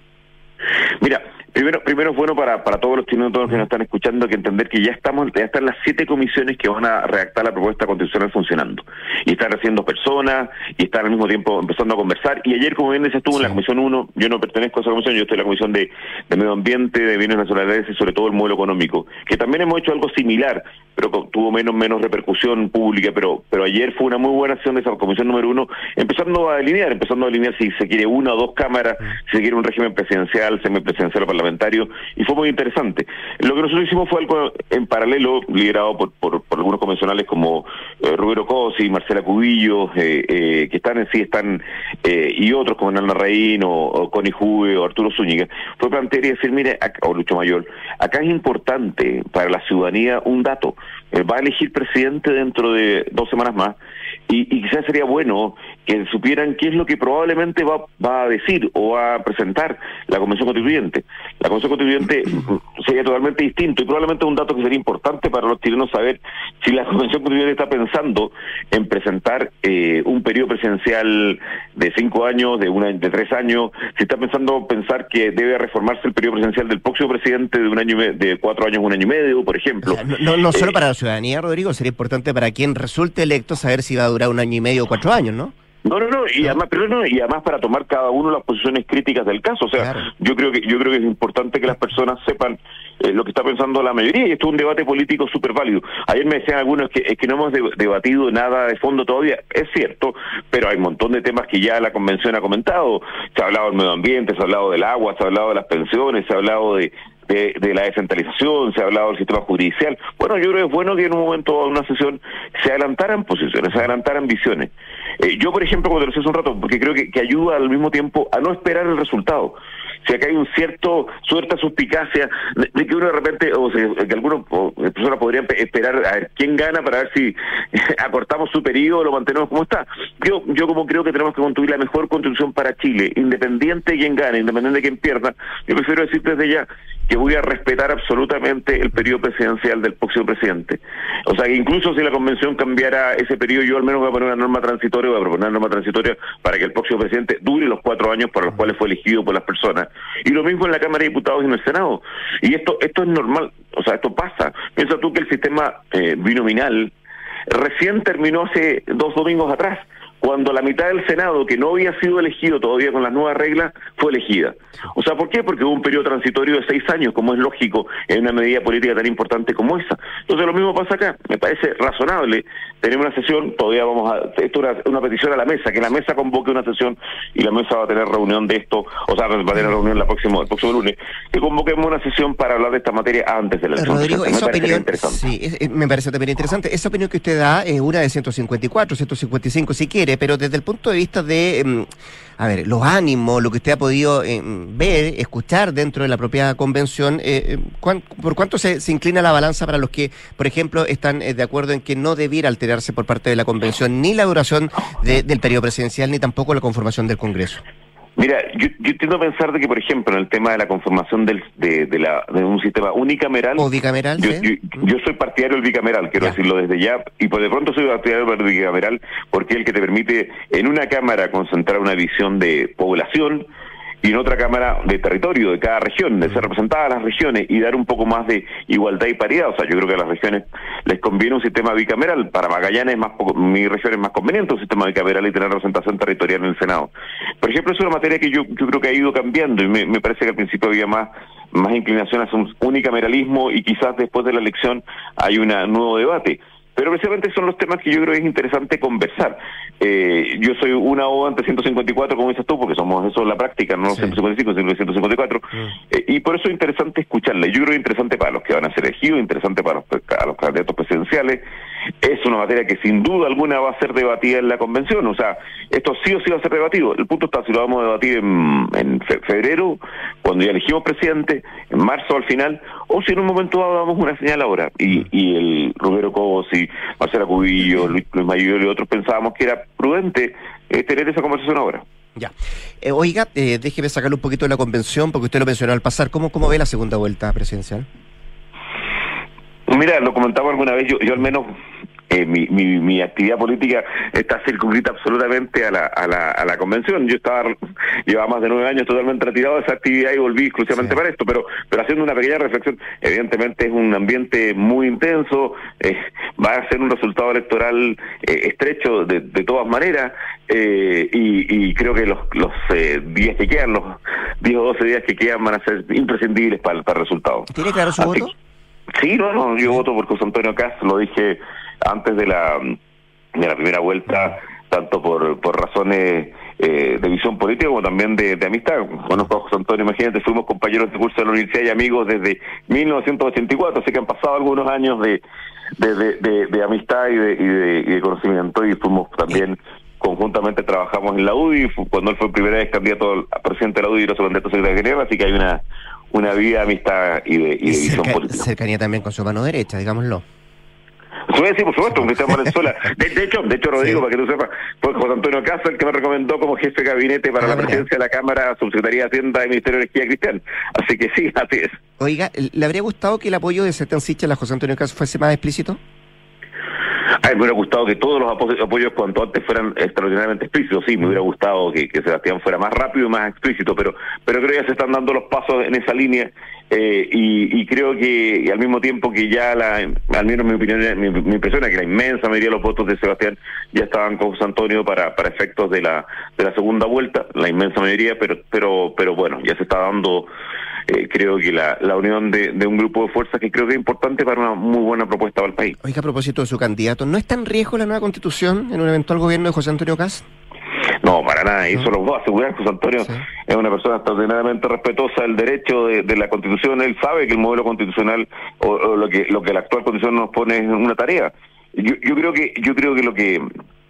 Mira, primero primero es bueno para, para todos los chilenos, todos los que nos están escuchando, que entender que ya estamos ya están las siete comisiones que van a redactar la propuesta constitucional funcionando. Y están recibiendo personas, y están al mismo tiempo empezando a conversar. Y ayer, como bien decías, estuvo sí. en la Comisión uno, yo no pertenezco a esa comisión, yo estoy en la Comisión de, de Medio Ambiente, de Bienes Nacionales y sobre todo el modelo económico, que también hemos hecho algo similar, pero tuvo menos menos repercusión pública, pero pero ayer fue una muy buena acción de esa Comisión número uno, empezando a delinear, empezando a delinear si se quiere una o dos cámaras, si se quiere un régimen presidencial, semipresidencial o parlamentario, y fue muy interesante. Lo que nosotros hicimos fue algo en paralelo, liderado por, por, por algunos convencionales como eh, Rubero Cosi, Marcela Cubillo, eh, eh, que están en sí, están, eh, y otros como Nalna Raín, o, o Connie Juve, o Arturo Zúñiga, fue plantear y decir, mire, acá, o Lucho Mayor, acá es importante para la ciudadanía un dato, eh, va a elegir presidente dentro de dos semanas más, y, y quizás sería bueno que supieran qué es lo que probablemente va, va a decir o va a presentar la Convención Constituyente. La Convención Constituyente sería totalmente distinto, y probablemente un dato que sería importante para los chilenos saber si la Convención Constituyente está pensando en presentar eh, un periodo presidencial de cinco años, de una de tres años, si está pensando pensar que debe reformarse el periodo presidencial del próximo presidente de un año y me, de cuatro años, un año y medio, por ejemplo. O sea, no, no, no solo eh, para la ciudadanía, Rodrigo, sería importante para quien resulte electo saber si va a durar un año y medio o cuatro años, ¿no? No, no, no, y además, pero no, y además para tomar cada uno las posiciones críticas del caso. O sea, claro. yo creo que yo creo que es importante que las personas sepan eh, lo que está pensando la mayoría, y esto es un debate político súper válido. Ayer me decían algunos que es que no hemos de, debatido nada de fondo todavía. Es cierto, pero hay un montón de temas que ya la convención ha comentado. Se ha hablado del medio ambiente, se ha hablado del agua, se ha hablado de las pensiones, se ha hablado de De, de la descentralización, se ha hablado del sistema judicial. Bueno, yo creo que es bueno que en un momento, en una sesión, se adelantaran posiciones, se adelantaran visiones. Eh, yo, por ejemplo, como te lo decía hace un rato, porque creo que, que ayuda al mismo tiempo a no esperar el resultado. Si acá hay un cierto, cierta suspicacia de, de que uno de repente, o sea, que algunos personas podrían esperar a ver quién gana para ver si acortamos su periodo o lo mantenemos como está. Yo, yo como creo que tenemos que construir la mejor constitución para Chile, independiente de quién gane, independiente de quién pierda, yo prefiero decir desde ya que voy a respetar absolutamente el periodo presidencial del próximo presidente. O sea, que incluso si la convención cambiara ese periodo, yo al menos voy a poner una norma transitoria, voy a proponer una norma transitoria para que el próximo presidente dure los cuatro años por los cuales fue elegido por las personas. Y lo mismo en la Cámara de Diputados y en el Senado. Y esto esto es normal, o sea, esto pasa. Piensa tú que el sistema eh, binominal recién terminó hace dos domingos atrás, cuando la mitad del Senado, que no había sido elegido todavía con las nuevas reglas, fue elegida. O sea, ¿por qué? Porque hubo un periodo transitorio de seis años, como es lógico en una medida política tan importante como esa. Entonces lo mismo pasa acá. Me parece razonable tener una sesión, todavía vamos a... Esto es una, una petición a la mesa, que la mesa convoque una sesión, y la mesa va a tener reunión de esto, o sea, va a tener reunión la próxima, el próximo lunes, que convoquemos una sesión para hablar de esta materia antes de la elección. Rodrigo, me esa opinión, sí, es, me parece también interesante. Esa opinión que usted da es una de ciento cincuenta y cuatro, ciento cincuenta y cinco, si quiere, pero desde el punto de vista de, eh, a ver, los ánimos, lo que usted ha podido eh, ver, escuchar dentro de la propia convención, eh, ¿cuán, ¿por cuánto se, se inclina la balanza para los que, por ejemplo, están eh, de acuerdo en que no debiera alterarse por parte de la convención ni la duración de, del periodo presidencial, ni tampoco la conformación del Congreso? Mira, yo, yo tiendo a pensar de que, por ejemplo, en el tema de la conformación del, de, de, la, de un sistema unicameral... ¿O bicameral? Yo, ¿sí? yo, yo soy partidario del bicameral, quiero ya. decirlo desde ya, y por de pronto soy partidario del bicameral porque es el que te permite en una cámara concentrar una visión de población y en otra cámara de territorio de cada región, de ser representadas las regiones y dar un poco más de igualdad y paridad. O sea, yo creo que a las regiones les conviene un sistema bicameral. Para Magallanes, más poco, mi región es más conveniente un sistema bicameral y tener representación territorial en el Senado. Por ejemplo, es una materia que yo, yo creo que ha ido cambiando, y me, me parece que al principio había más más inclinación hacia un unicameralismo, y quizás después de la elección hay un nuevo debate. Pero precisamente son los temas que yo creo que es interesante conversar. Eh, yo soy una O ante ciento cincuenta y cuatro, como dices tú, porque somos eso en la práctica, no sí. ciento cincuenta y cinco, sino ciento cincuenta y cuatro. Mm. Eh, y por eso es interesante escucharla. Yo creo que es interesante para los que van a ser elegidos, interesante para los, para los candidatos presidenciales. Es una materia que sin duda alguna va a ser debatida en la convención. O sea, esto sí o sí va a ser debatido. El punto está si lo vamos a debatir en, en febrero, cuando ya elegimos presidente, en marzo al final, o si en un momento dado damos una señal ahora. Y, y el Romero Cobos y Marcela Cubillo, Luis, Luis Mayol y otros pensábamos que era prudente eh, tener esa conversación ahora. Ya. Eh, oiga, eh, déjeme sacarle un poquito de la convención, porque usted lo mencionó al pasar. ¿Cómo, cómo ve la segunda vuelta presidencial? Mira, lo comentaba alguna vez, yo, yo al menos... Eh, mi, mi, mi actividad política está circunscrita absolutamente a la, a la, a la convención. Yo estaba, llevaba más de nueve años totalmente retirado de esa actividad y volví exclusivamente sí. para esto, pero, pero haciendo una pequeña reflexión, evidentemente es un ambiente muy intenso, eh, va a ser un resultado electoral eh, estrecho de, de todas maneras, eh, y, y creo que los, los eh, días que quedan, los diez o doce días que quedan van a ser imprescindibles para, para el resultado. ¿Tiene claro su Así, voto? Sí, no, no, yo sí. voto por José Antonio Kast, lo dije antes de la de la primera vuelta, tanto por por razones eh, de visión política como también de, de amistad. Conozco a José Antonio, imagínate, fuimos compañeros de curso de la universidad y amigos desde mil novecientos ochenta y cuatro, así que han pasado algunos años de de, de, de, de amistad y de, y, de, y de conocimiento, y fuimos también, conjuntamente trabajamos en la U D I, cuando él fue primera vez candidato a presidente de la U D I y era su candidato a secretario general, así que hay una una vida de amistad y de, y de visión cerca, política. Cercanía también con su mano derecha, digámoslo. Eso voy a decir, por supuesto, Cristian Valenzuela. De, de hecho, de hecho, Rodrigo, sí. para que tú sepas, fue José Antonio Kast el que me recomendó como jefe de gabinete para ah, la presidencia mira. de la Cámara, Subsecretaría de Hacienda y Ministerio de Energía, Cristian. Así que sí, así es. Oiga, ¿le habría gustado que el apoyo de Sebastián Sichel a José Antonio Kast fuese más explícito? Ay, me hubiera gustado que todos los apo- apoyos cuanto antes fueran extraordinariamente explícitos. Sí, me hubiera gustado que, que Sebastián fuera más rápido y más explícito, pero pero creo que ya se están dando los pasos en esa línea, eh, y, y creo que y al mismo tiempo que ya, la, al menos mi opinión, mi, mi impresión es que la inmensa mayoría de los votos de Sebastián ya estaban con José Antonio para para efectos de la de la segunda vuelta, la inmensa mayoría, pero pero pero bueno, ya se está dando... Eh, creo que la, la unión de, de un grupo de fuerzas que creo que es importante para una muy buena propuesta para el país. Oiga, a propósito de su candidato, ¿no está en riesgo la nueva constitución en un eventual gobierno de José Antonio Kast? No, para nada, y eso lo puedo asegurar. José Antonio sí. es una persona extraordinariamente respetuosa del derecho de, de la Constitución. Él sabe que el modelo constitucional o, o lo que lo que la actual Constitución nos pone es una tarea. Yo, yo creo que yo creo que lo que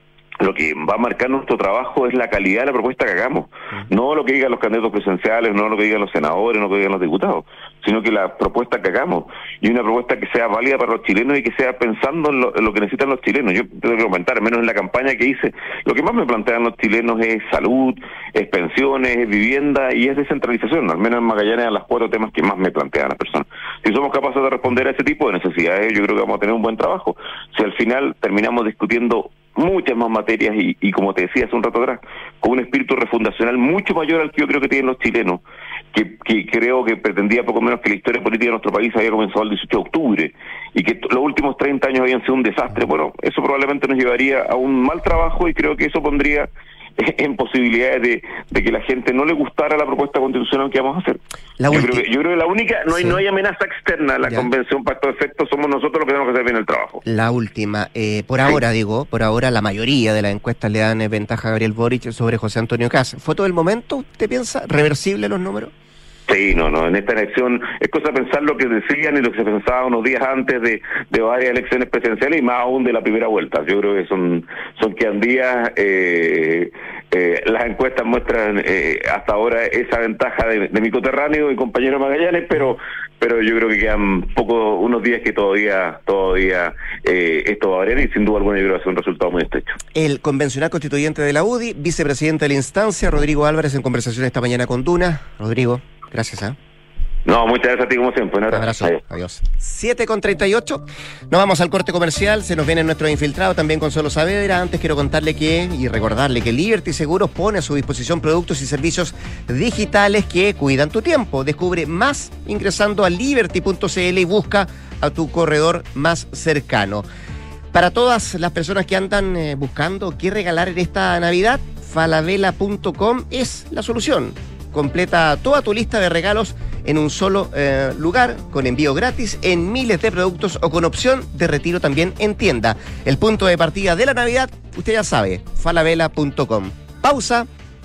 lo que va a marcar nuestro trabajo es la calidad de la propuesta que hagamos, no lo que digan los candidatos presidenciales, no lo que digan los senadores, no lo que digan los diputados, sino que la propuesta que hagamos, y una propuesta que sea válida para los chilenos y que sea pensando en lo, en lo que necesitan los chilenos. Yo tengo que comentar, al menos en la campaña que hice, lo que más me plantean los chilenos es salud, es pensiones, es vivienda y es descentralización. Al menos en Magallanes, a las cuatro temas que más me plantean las personas. Si somos capaces de responder a ese tipo de necesidades, yo creo que vamos a tener un buen trabajo. Si al final terminamos discutiendo muchas más materias y, y como te decía hace un rato atrás, con un espíritu refundacional mucho mayor al que yo creo que tienen los chilenos, que, que creo que pretendía poco menos que la historia política de nuestro país había comenzado el dieciocho de octubre y que los últimos treinta años habían sido un desastre. Bueno, eso probablemente nos llevaría a un mal trabajo y creo que eso pondría en posibilidades de, de que la gente no le gustara la propuesta constitucional que vamos a hacer. La yo, creo que, yo creo que la única, no hay, sí. no hay amenaza externa, la ya. Convención Pacto de Efectos, somos nosotros los que tenemos que hacer bien el trabajo. La última, eh, por ahora sí. digo, por ahora la mayoría de las encuestas le dan ventaja a Gabriel Boric sobre José Antonio Kast. ¿Foto del momento, usted piensa, reversible los números? Sí, no, no, en esta elección es cosa pensar lo que decían y lo que se pensaba unos días antes de, de varias elecciones presidenciales y más aún de la primera vuelta. Yo creo que son son quedan días, eh, eh, las encuestas muestran eh, hasta ahora esa ventaja de, de mi coterráneo y compañero Magallanes, pero pero yo creo que quedan poco, unos días que todavía todavía eh, esto va a variar y sin duda alguna yo creo que va a ser un resultado muy estrecho. El convencional constituyente de la U D I, vicepresidente de la instancia, Rodrigo Álvarez, en conversación esta mañana con Duna. Rodrigo, gracias, ¿eh? No, muchas gracias a ti como siempre. Un abrazo. abrazo. Adiós. Adiós. siete con treinta y ocho. Nos vamos al corte comercial. Se nos viene nuestro infiltrado también con Solo Saavedra. Antes quiero contarle que y recordarle que Liberty Seguros pone a su disposición productos y servicios digitales que cuidan tu tiempo. Descubre más ingresando a liberty punto c l y busca a tu corredor más cercano. Para todas las personas que andan eh, buscando qué regalar en esta Navidad, falabella punto com es la solución. Completa toda tu lista de regalos en un solo eh, lugar, con envío gratis en miles de productos o con opción de retiro también en tienda. El punto de partida de la Navidad, usted ya sabe, falabella punto com. Pausa.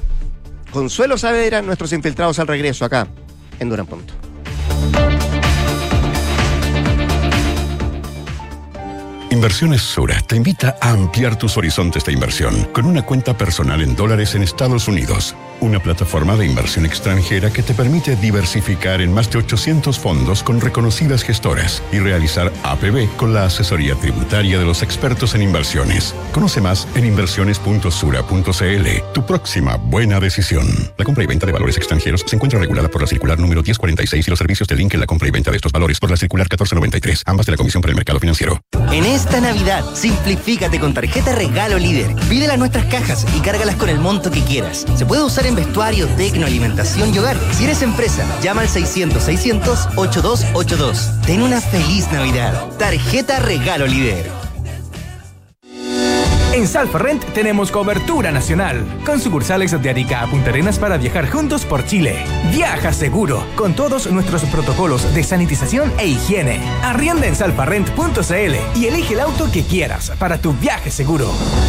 Consuelo Saavedra, nuestros infiltrados al regreso acá en Duna en Punto. Inversiones Sura te invita a ampliar tus horizontes de inversión con una cuenta personal en dólares en Estados Unidos. una plataforma de inversión extranjera que te permite diversificar en más de ochocientos fondos con reconocidas gestoras y realizar A P B con la asesoría tributaria de los expertos en inversiones. Conoce más en inversiones punto sura punto c l. Tu próxima buena decisión. La compra y venta de valores extranjeros se encuentra regulada por la circular número diez cuarenta y seis y los servicios de link en la compra y venta de estos valores por la circular catorce noventa y tres, ambas de la Comisión para el Mercado Financiero. En esta Navidad, simplifícate con tarjeta Regalo Líder. Pídela a nuestras cajas y cárgalas con el monto que quieras. Se puede usar en vestuario, tecno, alimentación y hogar. Si eres empresa, llama al seiscientos, seiscientos, ochenta y dos ochenta y dos. Ten una feliz Navidad. Tarjeta Regalo Líder. En Salfarrent tenemos cobertura nacional, con sucursales de Arica a Punta Arenas para viajar juntos por Chile. Viaja seguro, con todos nuestros protocolos de sanitización e higiene. Arrienda en salfarrent punto c l y elige el auto que quieras para tu viaje seguro.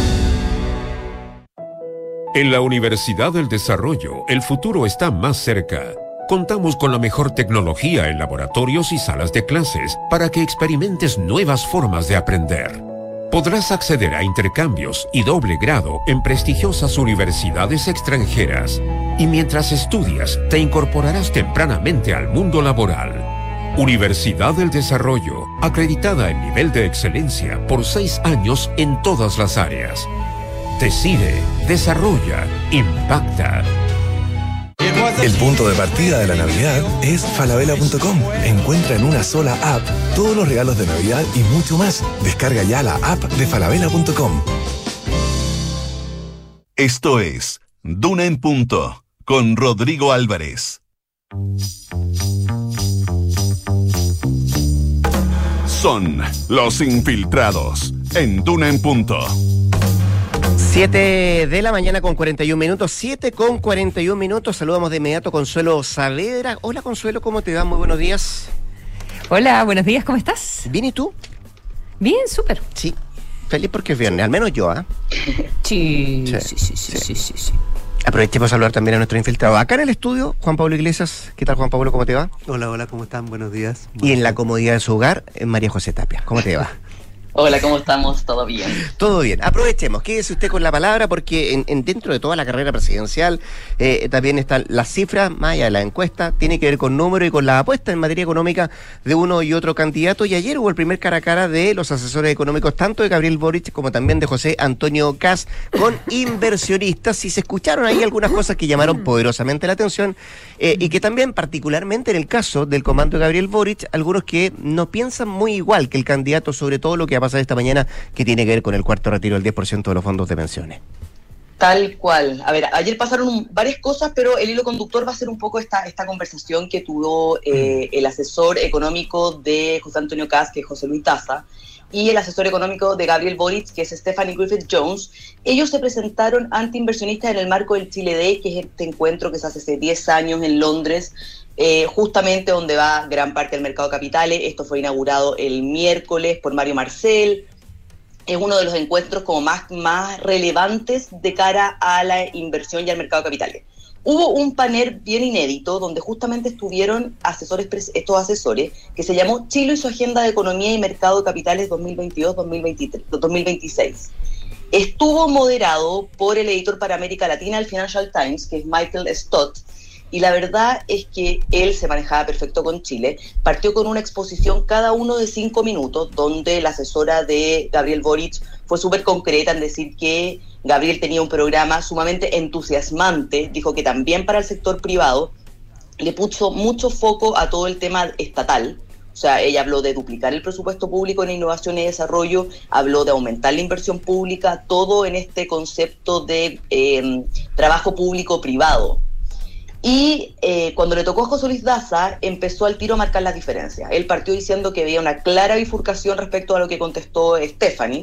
En la Universidad del Desarrollo, el futuro está más cerca. Contamos con la mejor tecnología en laboratorios y salas de clases para que experimentes nuevas formas de aprender. Podrás acceder a intercambios y doble grado en prestigiosas universidades extranjeras. Y mientras estudias, te incorporarás tempranamente al mundo laboral. Universidad del Desarrollo, acreditada en nivel de excelencia por seis años en todas las áreas. Decide, desarrolla, impacta. El punto de partida de la Navidad es falabella punto com. Encuentra en una sola app todos los regalos de Navidad y mucho más. Descarga ya la app de falabella punto com. Esto es Duna en Punto, con Rodrigo Álvarez. Son los infiltrados en Duna en Punto. siete de la mañana con cuarenta y un minutos, siete con cuarenta y un minutos. Saludamos de inmediato a Consuelo Saavedra. Hola Consuelo, ¿cómo te va? Muy buenos días. Hola, buenos días, ¿cómo estás? Bien, ¿y tú? Bien, súper. Sí, feliz porque es viernes, al menos yo, ¿ah? ¿eh? Sí, sí, sí, sí, sí, sí, sí, sí. Aprovechemos a saludar también a nuestro infiltrado. Acá en el estudio, Juan Pablo Iglesias. ¿Qué tal, Juan Pablo? ¿Cómo te va? Hola, hola, ¿cómo están? Buenos días. Y en la comodidad de su hogar, María José Tapia. ¿Cómo te va? Hola, ¿cómo estamos? ¿Todo bien? Todo bien. Aprovechemos, quédese usted con la palabra porque en, en dentro de toda la carrera presidencial eh, también están las cifras, más allá de la encuesta, tiene que ver con números y con la apuesta en materia económica de uno y otro candidato. Y ayer hubo el primer cara a cara de los asesores económicos, tanto de Gabriel Boric como también de José Antonio Kast, con inversionistas. Y se escucharon ahí algunas cosas que llamaron poderosamente la atención eh, y que también, particularmente en el caso del comando de Gabriel Boric, algunos que no piensan muy igual que el candidato sobre todo lo que ha pasado esta mañana, que tiene que ver con el cuarto retiro del diez por ciento de los fondos de pensiones. Tal cual. A ver, ayer pasaron un, varias cosas, pero el hilo conductor va a ser un poco esta, esta conversación que tuvo eh, el asesor económico de José Antonio Kast, que es José Luis Daza, y el asesor económico de Gabriel Boric, que es Stephanie Griffith Jones. Ellos se presentaron ante inversionistas en el marco del Chile Day, que es este encuentro que se hace hace diez años en Londres, Eh, justamente donde va gran parte del mercado de capitales. Esto fue inaugurado el miércoles por Mario Marcel. Es uno de los encuentros como más, más relevantes de cara a la inversión y al mercado de capitales. Hubo un panel bien inédito donde justamente estuvieron asesores, estos asesores, que se llamó Chile y su agenda de economía y mercado de capitales dos mil veintidós dos mil veintitrés, dos mil veintiséis. Estuvo moderado por el editor para América Latina del Financial Times, que es Michael Stott. Y la verdad es que él se manejaba perfecto con Chile. Partió con una exposición cada uno de cinco minutos, donde la asesora de Gabriel Boric fue súper concreta en decir que Gabriel tenía un programa sumamente entusiasmante. Dijo que también para el sector privado le puso mucho foco a todo el tema estatal. O sea, ella habló de duplicar el presupuesto público en innovación y desarrollo, habló de aumentar la inversión pública, todo en este concepto de eh, trabajo público-privado. Y eh, cuando le tocó a José Luis Daza, empezó al tiro a marcar las diferencias. Él partió diciendo que había una clara bifurcación respecto a lo que contestó Stephanie,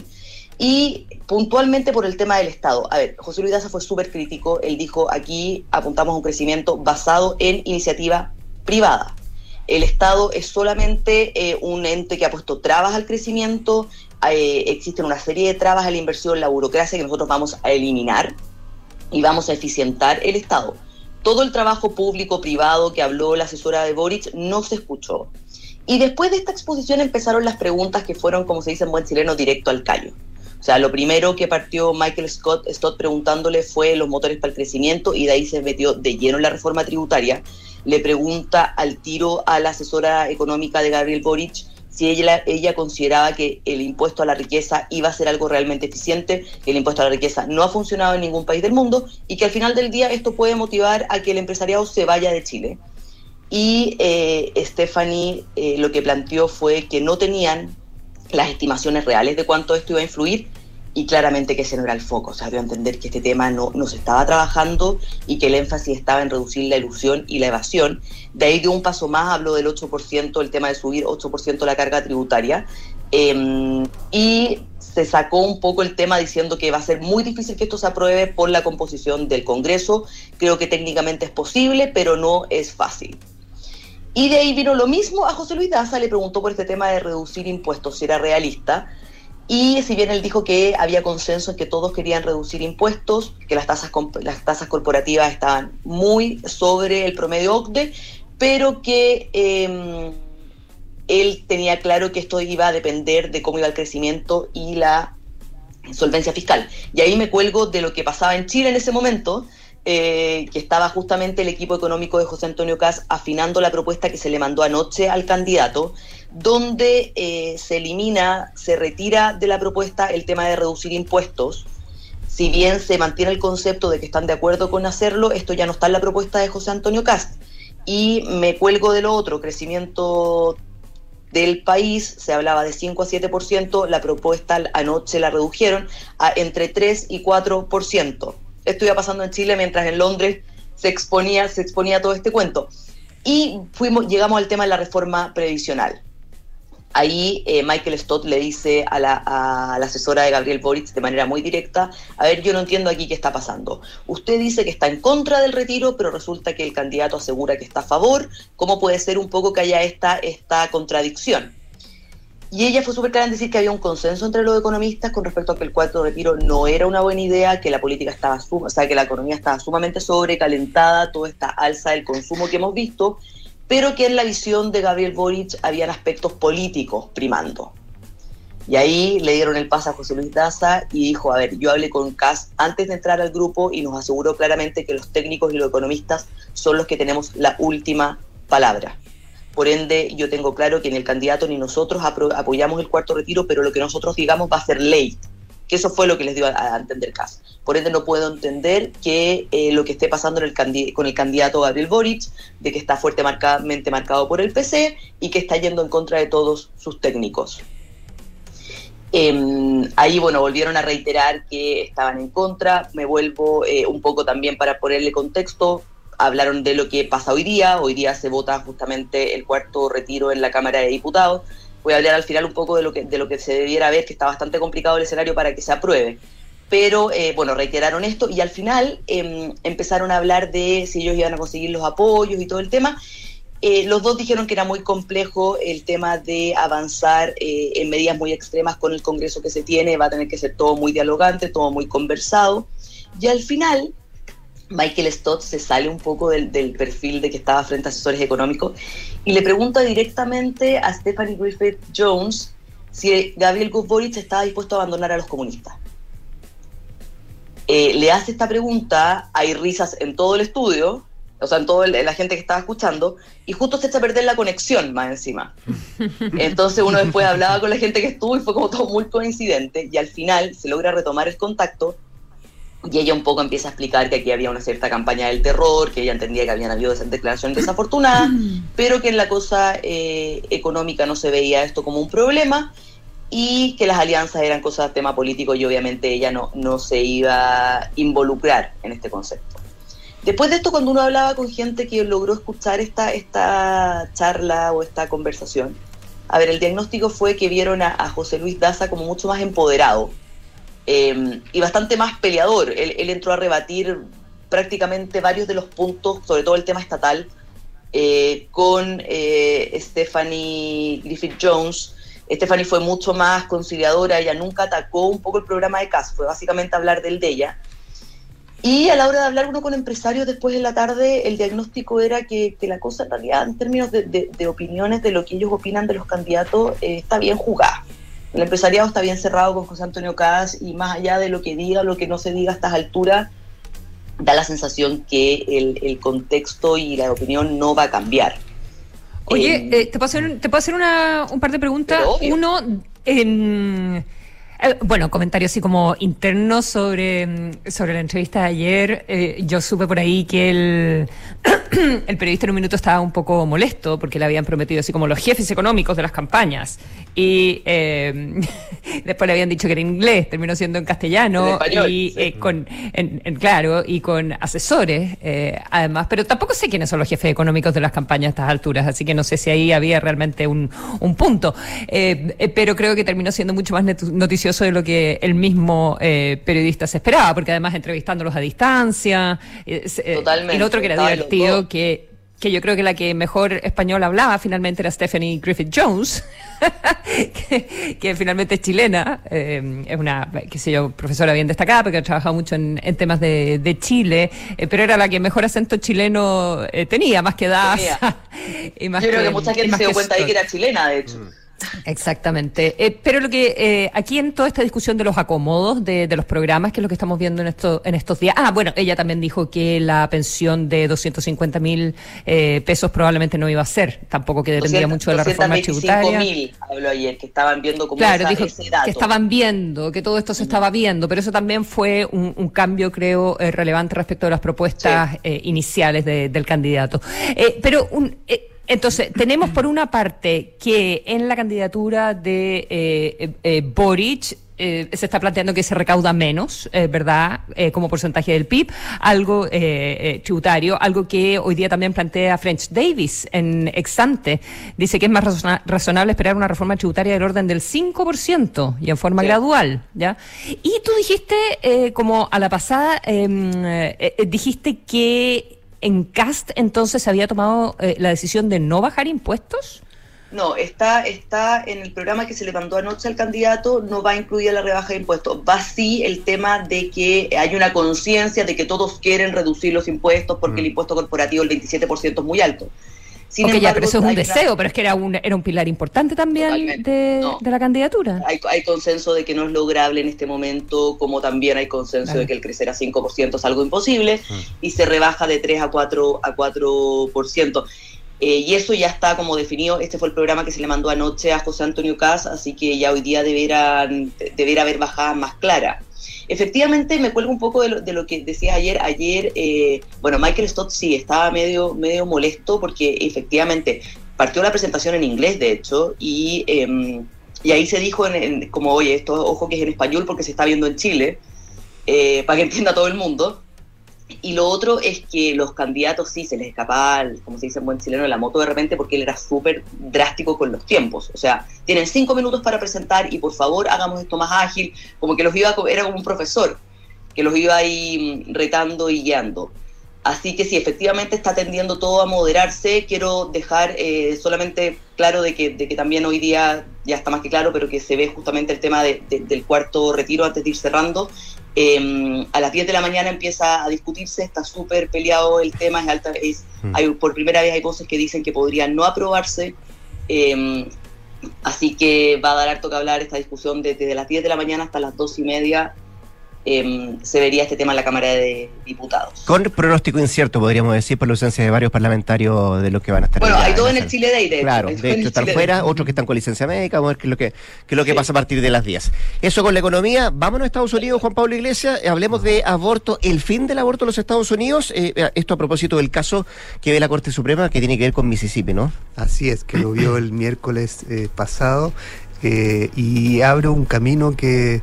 y puntualmente por el tema del Estado. A ver, José Luis Daza fue súper crítico. Él dijo, aquí apuntamos a un crecimiento basado en iniciativa privada. El Estado es solamente eh, un ente que ha puesto trabas al crecimiento, eh, existen una serie de trabas a la inversión, la burocracia que nosotros vamos a eliminar y vamos a eficientar el Estado. Todo el trabajo público-privado que habló la asesora de Boric no se escuchó. Y después de esta exposición empezaron las preguntas que fueron, como se dice en buen chileno, directo al callo. O sea, lo primero que partió Michael Scott, Stott preguntándole fue los motores para el crecimiento, y de ahí se metió de lleno en la reforma tributaria. Le pregunta al tiro a la asesora económica de Gabriel Boric si ella, ella consideraba que el impuesto a la riqueza iba a ser algo realmente eficiente, que el impuesto a la riqueza no ha funcionado en ningún país del mundo y que al final del día esto puede motivar a que el empresariado se vaya de Chile. Y eh, Stephanie eh, lo que planteó fue que no tenían las estimaciones reales de cuánto esto iba a influir, y claramente que ese no era el foco. O sea, dio a entender que este tema no, no se estaba trabajando y que el énfasis estaba en reducir la ilusión y la evasión. De ahí dio un paso más, habló del ocho por ciento, el tema de subir ocho por ciento la carga tributaria, eh, y se sacó un poco el tema diciendo que va a ser muy difícil que esto se apruebe por la composición del Congreso. Creo que técnicamente es posible, pero no es fácil. Y de ahí vino lo mismo a José Luis Daza, le preguntó por este tema de reducir impuestos, si era realista. Y si bien él dijo que había consenso en que todos querían reducir impuestos, que las tasas, las tasas corporativas estaban muy sobre el promedio O C D E, pero que eh, él tenía claro que esto iba a depender de cómo iba el crecimiento y la solvencia fiscal. Y ahí me cuelgo de lo que pasaba en Chile en ese momento, eh, que estaba justamente el equipo económico de José Antonio Kast afinando la propuesta que se le mandó anoche al candidato, donde eh, se elimina, se retira de la propuesta el tema de reducir impuestos. Si bien se mantiene el concepto de que están de acuerdo con hacerlo, esto ya no está en la propuesta de José Antonio Kast. Y me cuelgo de lo otro, crecimiento del país, se hablaba de cinco a siete por ciento, la propuesta anoche la redujeron a entre tres y cuatro por ciento. Esto iba pasando en Chile mientras en Londres se exponía, se exponía todo este cuento. Y fuimos, llegamos al tema de la reforma previsional. Ahí eh, Michael Stott le dice a la, a la asesora de Gabriel Boric de manera muy directa: a ver, yo no entiendo aquí qué está pasando. Usted dice que está en contra del retiro, pero resulta que el candidato asegura que está a favor. ¿Cómo puede ser un poco que haya esta, esta contradicción? Y ella fue súper clara en decir que había un consenso entre los economistas con respecto a que el cuarto retiro no era una buena idea, que la política estaba, o sea, que la economía estaba sumamente sobrecalentada, toda esta alza del consumo que hemos visto, pero que en la visión de Gabriel Boric habían aspectos políticos primando. Y ahí le dieron el pase a José Luis Daza y dijo: a ver, yo hablé con Kast antes de entrar al grupo y nos aseguró claramente que los técnicos y los economistas son los que tenemos la última palabra. Por ende, yo tengo claro que ni el candidato ni nosotros apro- apoyamos el cuarto retiro, pero lo que nosotros digamos va a ser ley. Que eso fue lo que les dio a, a entender Kast. Por ende, no puedo entender que eh, lo que esté pasando en el candi- con el candidato Gabriel Boric, de que está fuertemente marcado por el P C y que está yendo en contra de todos sus técnicos. Eh, ahí, bueno, volvieron a reiterar que estaban en contra. Me vuelvo eh, un poco también para ponerle contexto. Hablaron de lo que pasa hoy día. Hoy día se vota justamente el cuarto retiro en la Cámara de Diputados. Voy a hablar al final un poco de lo que, de lo que se debiera ver, que está bastante complicado el escenario para que se apruebe. Pero, eh, bueno, reiteraron esto y al final eh, empezaron a hablar de si ellos iban a conseguir los apoyos y todo el tema. Eh, los dos dijeron que era muy complejo el tema de avanzar eh, en medidas muy extremas con el Congreso que se tiene. Va a tener que ser todo muy dialogante, todo muy conversado. Y al final, Michael Stott se sale un poco del, del perfil de que estaba frente a asesores económicos y le pregunta directamente a Stephanie Griffith Jones si Gabriel Boric estaba dispuesto a abandonar a los comunistas. Eh, le hace esta pregunta, hay risas en todo el estudio, o sea, en toda la gente que estaba escuchando, y justo se echa a perder la conexión más encima. Entonces uno después hablaba con la gente que estuvo y fue como todo muy coincidente, y al final se logra retomar el contacto. Y ella un poco empieza a explicar que aquí había una cierta campaña del terror, que ella entendía que habían habido esas declaraciones desafortunadas, pero que en la cosa eh, económica no se veía esto como un problema y que las alianzas eran cosas de tema político y obviamente ella no, no se iba a involucrar en este concepto. Después de esto, cuando uno hablaba con gente que logró escuchar esta, esta charla o esta conversación, a ver, el diagnóstico fue que vieron a, a José Luis Daza como mucho más empoderado, Eh, y bastante más peleador. Él, él entró a rebatir prácticamente varios de los puntos, sobre todo el tema estatal, eh, con eh, Stephanie Griffith Jones. Stephanie fue mucho más conciliadora, ella nunca atacó un poco el programa de Kast, fue básicamente hablar del de ella. Y a la hora de hablar uno con empresarios después en la tarde, el diagnóstico era que, que la cosa en realidad, en términos de, de, de opiniones, de lo que ellos opinan de los candidatos, eh, está bien jugada. El empresariado está bien cerrado con José Antonio Caz y más allá de lo que diga, lo que no se diga a estas alturas, da la sensación que el, el contexto y la opinión no va a cambiar. Oye, Eh, eh, ¿te puedo hacer, te puedo hacer una, un par de preguntas? Uno, en... Eh, bueno, comentario así como interno sobre, sobre la entrevista de ayer. Eh, yo supe por ahí que el, el periodista en un minuto estaba un poco molesto porque le habían prometido así como los jefes económicos de las campañas y eh, después le habían dicho que era en inglés, terminó siendo en castellano. En español, y sí. eh, con en, en, claro, y con asesores eh, además, pero tampoco sé quiénes son los jefes económicos de las campañas a estas alturas, así que no sé si ahí había realmente un, un punto, eh, eh, pero creo que terminó siendo mucho más noticioso de lo que el mismo eh, periodista se esperaba, porque además entrevistándolos a distancia, eh, Totalmente, y lo otro que era estaba divertido, loco. que que yo creo que la que mejor español hablaba finalmente era Stephanie Griffith Jones, que, que finalmente es chilena, eh, es una, qué sé yo, profesora bien destacada porque ha trabajado mucho en, en temas de, de Chile, eh, pero era la que mejor acento chileno eh, tenía, más que Daza. Y más Yo creo que, que mucha y gente más se dio que cuenta ahí Scott. que era chilena, de hecho. Exactamente. Eh, pero lo que eh, aquí en toda esta discusión de los acomodos de, de los programas, que es lo que estamos viendo en, esto, en estos días. Ah, bueno, ella también dijo que la pensión de doscientos cincuenta mil eh, pesos probablemente no iba a ser, tampoco que dependía mucho de la reforma tributaria. mil habló ayer, que estaban viendo como Claro, esa, dijo ese dato. que estaban viendo, que todo esto se estaba viendo, pero eso también fue un, un cambio, creo, eh, relevante respecto a las propuestas Sí. eh, iniciales de, del candidato. Eh, pero un... Eh, Entonces, tenemos por una parte que en la candidatura de eh, eh, eh, Boric eh, se está planteando que se recauda menos, eh, ¿verdad?, eh, como porcentaje del P I B, algo eh, eh, tributario, algo que hoy día también plantea French Davis en Exante. Dice que es más razona- razonable esperar una reforma tributaria del orden del cinco por ciento y en forma Sí. gradual, ¿ya? Y tú dijiste, eh, como a la pasada, eh, eh, eh, dijiste que en Cast entonces se había tomado eh, la decisión de no bajar impuestos. No, está, está en el programa que se le mandó anoche al candidato, no va incluida la rebaja de impuestos. Va sí el tema de que hay una conciencia de que todos quieren reducir los impuestos porque el impuesto corporativo, el veintisiete por ciento, es muy alto. Sin Ok, ya, embargo, pero eso es un hay una- deseo, pero es que era un, era un pilar importante también de, de la candidatura. Hay, hay consenso de que no es lograble en este momento, como también hay consenso Claro. de que el crecer a cinco por ciento es algo imposible y se rebaja de tres a cuatro por ciento. Eh, y eso ya está como definido. Este fue el programa que se le mandó anoche a José Antonio Caz, así que ya hoy día deberán, deberá haber bajadas más claras. Efectivamente, me cuelgo un poco de lo, de lo que decías ayer. Ayer, eh, bueno, Michael Stott sí estaba medio, medio molesto porque efectivamente partió la presentación en inglés, de hecho, y, eh, y ahí se dijo en, en, como, oye, esto, ojo que es en español porque se está viendo en Chile, eh, para que entienda todo el mundo. Y lo otro es que los candidatos sí se les escapaba, como se dice en buen chileno, la moto de repente porque él era súper drástico con los tiempos. O sea, tienen cinco minutos para presentar y por favor hagamos esto más ágil, como que los iba, era como un profesor, que los iba ahí retando y guiando. Así que sí, efectivamente está tendiendo todo a moderarse. Quiero dejar eh, solamente claro de que, de que también hoy día, ya está más que claro, pero que se ve justamente el tema de, de, del cuarto retiro antes de ir cerrando. Eh, a las diez de la mañana empieza a discutirse, está súper peleado el tema, es alta, es, Mm. hay, por primera vez hay voces que dicen que podrían no aprobarse, eh, así que va a dar harto que hablar esta discusión desde, desde las diez de la mañana hasta las dos y media. Eh, se vería este tema en la Cámara de Diputados. Con pronóstico incierto, podríamos decir, por la ausencia de varios parlamentarios de los que van a estar. Bueno, allá hay dos la en el sala. Chile Day, de hecho. Claro, Hay dos de en hecho el están Chile fuera, Day. otros que están con licencia médica, vamos a ver qué es lo que, qué es lo que pasa a partir de las diez. Eso con la economía. Vámonos a Estados Unidos, Juan Pablo Iglesias, eh, hablemos de aborto, el fin del aborto en los Estados Unidos, eh, esto a propósito del caso que ve la Corte Suprema que tiene que ver con Mississippi, ¿no? Así es, que lo vio el miércoles eh, pasado eh, y abre un camino que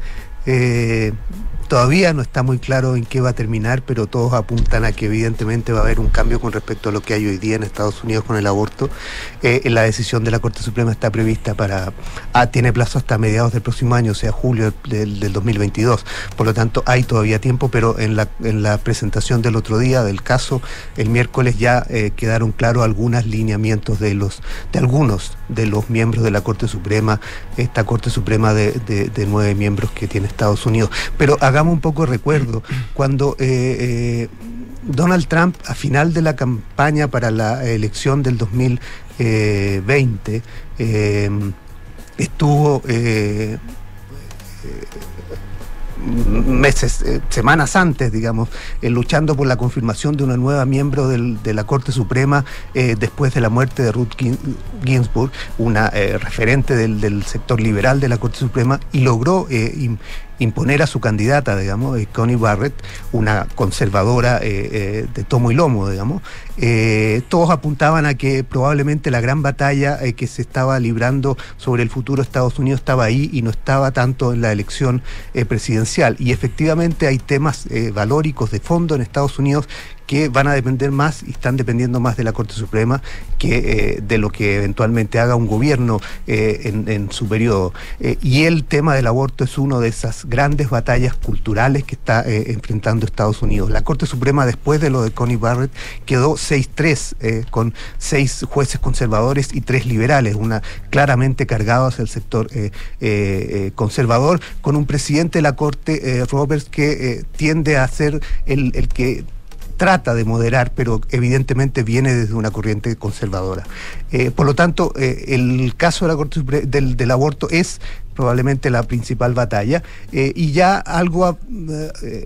eh, todavía no está muy claro en qué va a terminar, pero todos apuntan a que evidentemente va a haber un cambio con respecto a lo que hay hoy día en Estados Unidos con el aborto. Eh, la decisión de la Corte Suprema está prevista para, ah, tiene plazo hasta mediados del próximo año, o sea, julio del, del dos mil veintidós. Por lo tanto, hay todavía tiempo, pero en la, en la presentación del otro día del caso, el miércoles ya eh, quedaron claros algunos lineamientos de los, de algunos de los miembros de la Corte Suprema, esta Corte Suprema de, de, de nueve miembros que tiene Estados Unidos. Pero hagamos un poco de recuerdo, cuando eh, eh, Donald Trump, a final de la campaña para la elección del dos mil veinte, eh, estuvo eh, meses, eh, semanas antes, digamos, eh, luchando por la confirmación de una nueva miembro del, de la Corte Suprema eh, después de la muerte de Ruth Ginsburg, una eh, referente del, del sector liberal de la Corte Suprema, y logró eh, im, imponer a su candidata, digamos, eh, Coney Barrett, una conservadora eh, eh, de tomo y lomo, digamos. Eh, todos apuntaban a que probablemente la gran batalla eh, que se estaba librando sobre el futuro de Estados Unidos estaba ahí y no estaba tanto en la elección eh, presidencial. Y efectivamente hay temas eh, valóricos de fondo en Estados Unidos que van a depender más y están dependiendo más de la Corte Suprema que eh, de lo que eventualmente haga un gobierno eh, en, en su periodo. Eh, y el tema del aborto es una de esas grandes batallas culturales que está eh, enfrentando Estados Unidos. La Corte Suprema, después de lo de Coney Barrett, quedó seis tres, eh, con seis jueces conservadores y tres liberales, una claramente cargado hacia el sector eh, eh, conservador, con un presidente de la Corte, eh, Roberts, que eh, tiende a ser el, el que trata de moderar, pero evidentemente viene desde una corriente conservadora. Eh, por lo tanto, eh, el caso de la Corte Supre- del, del aborto es probablemente la principal batalla, eh, y ya algo eh,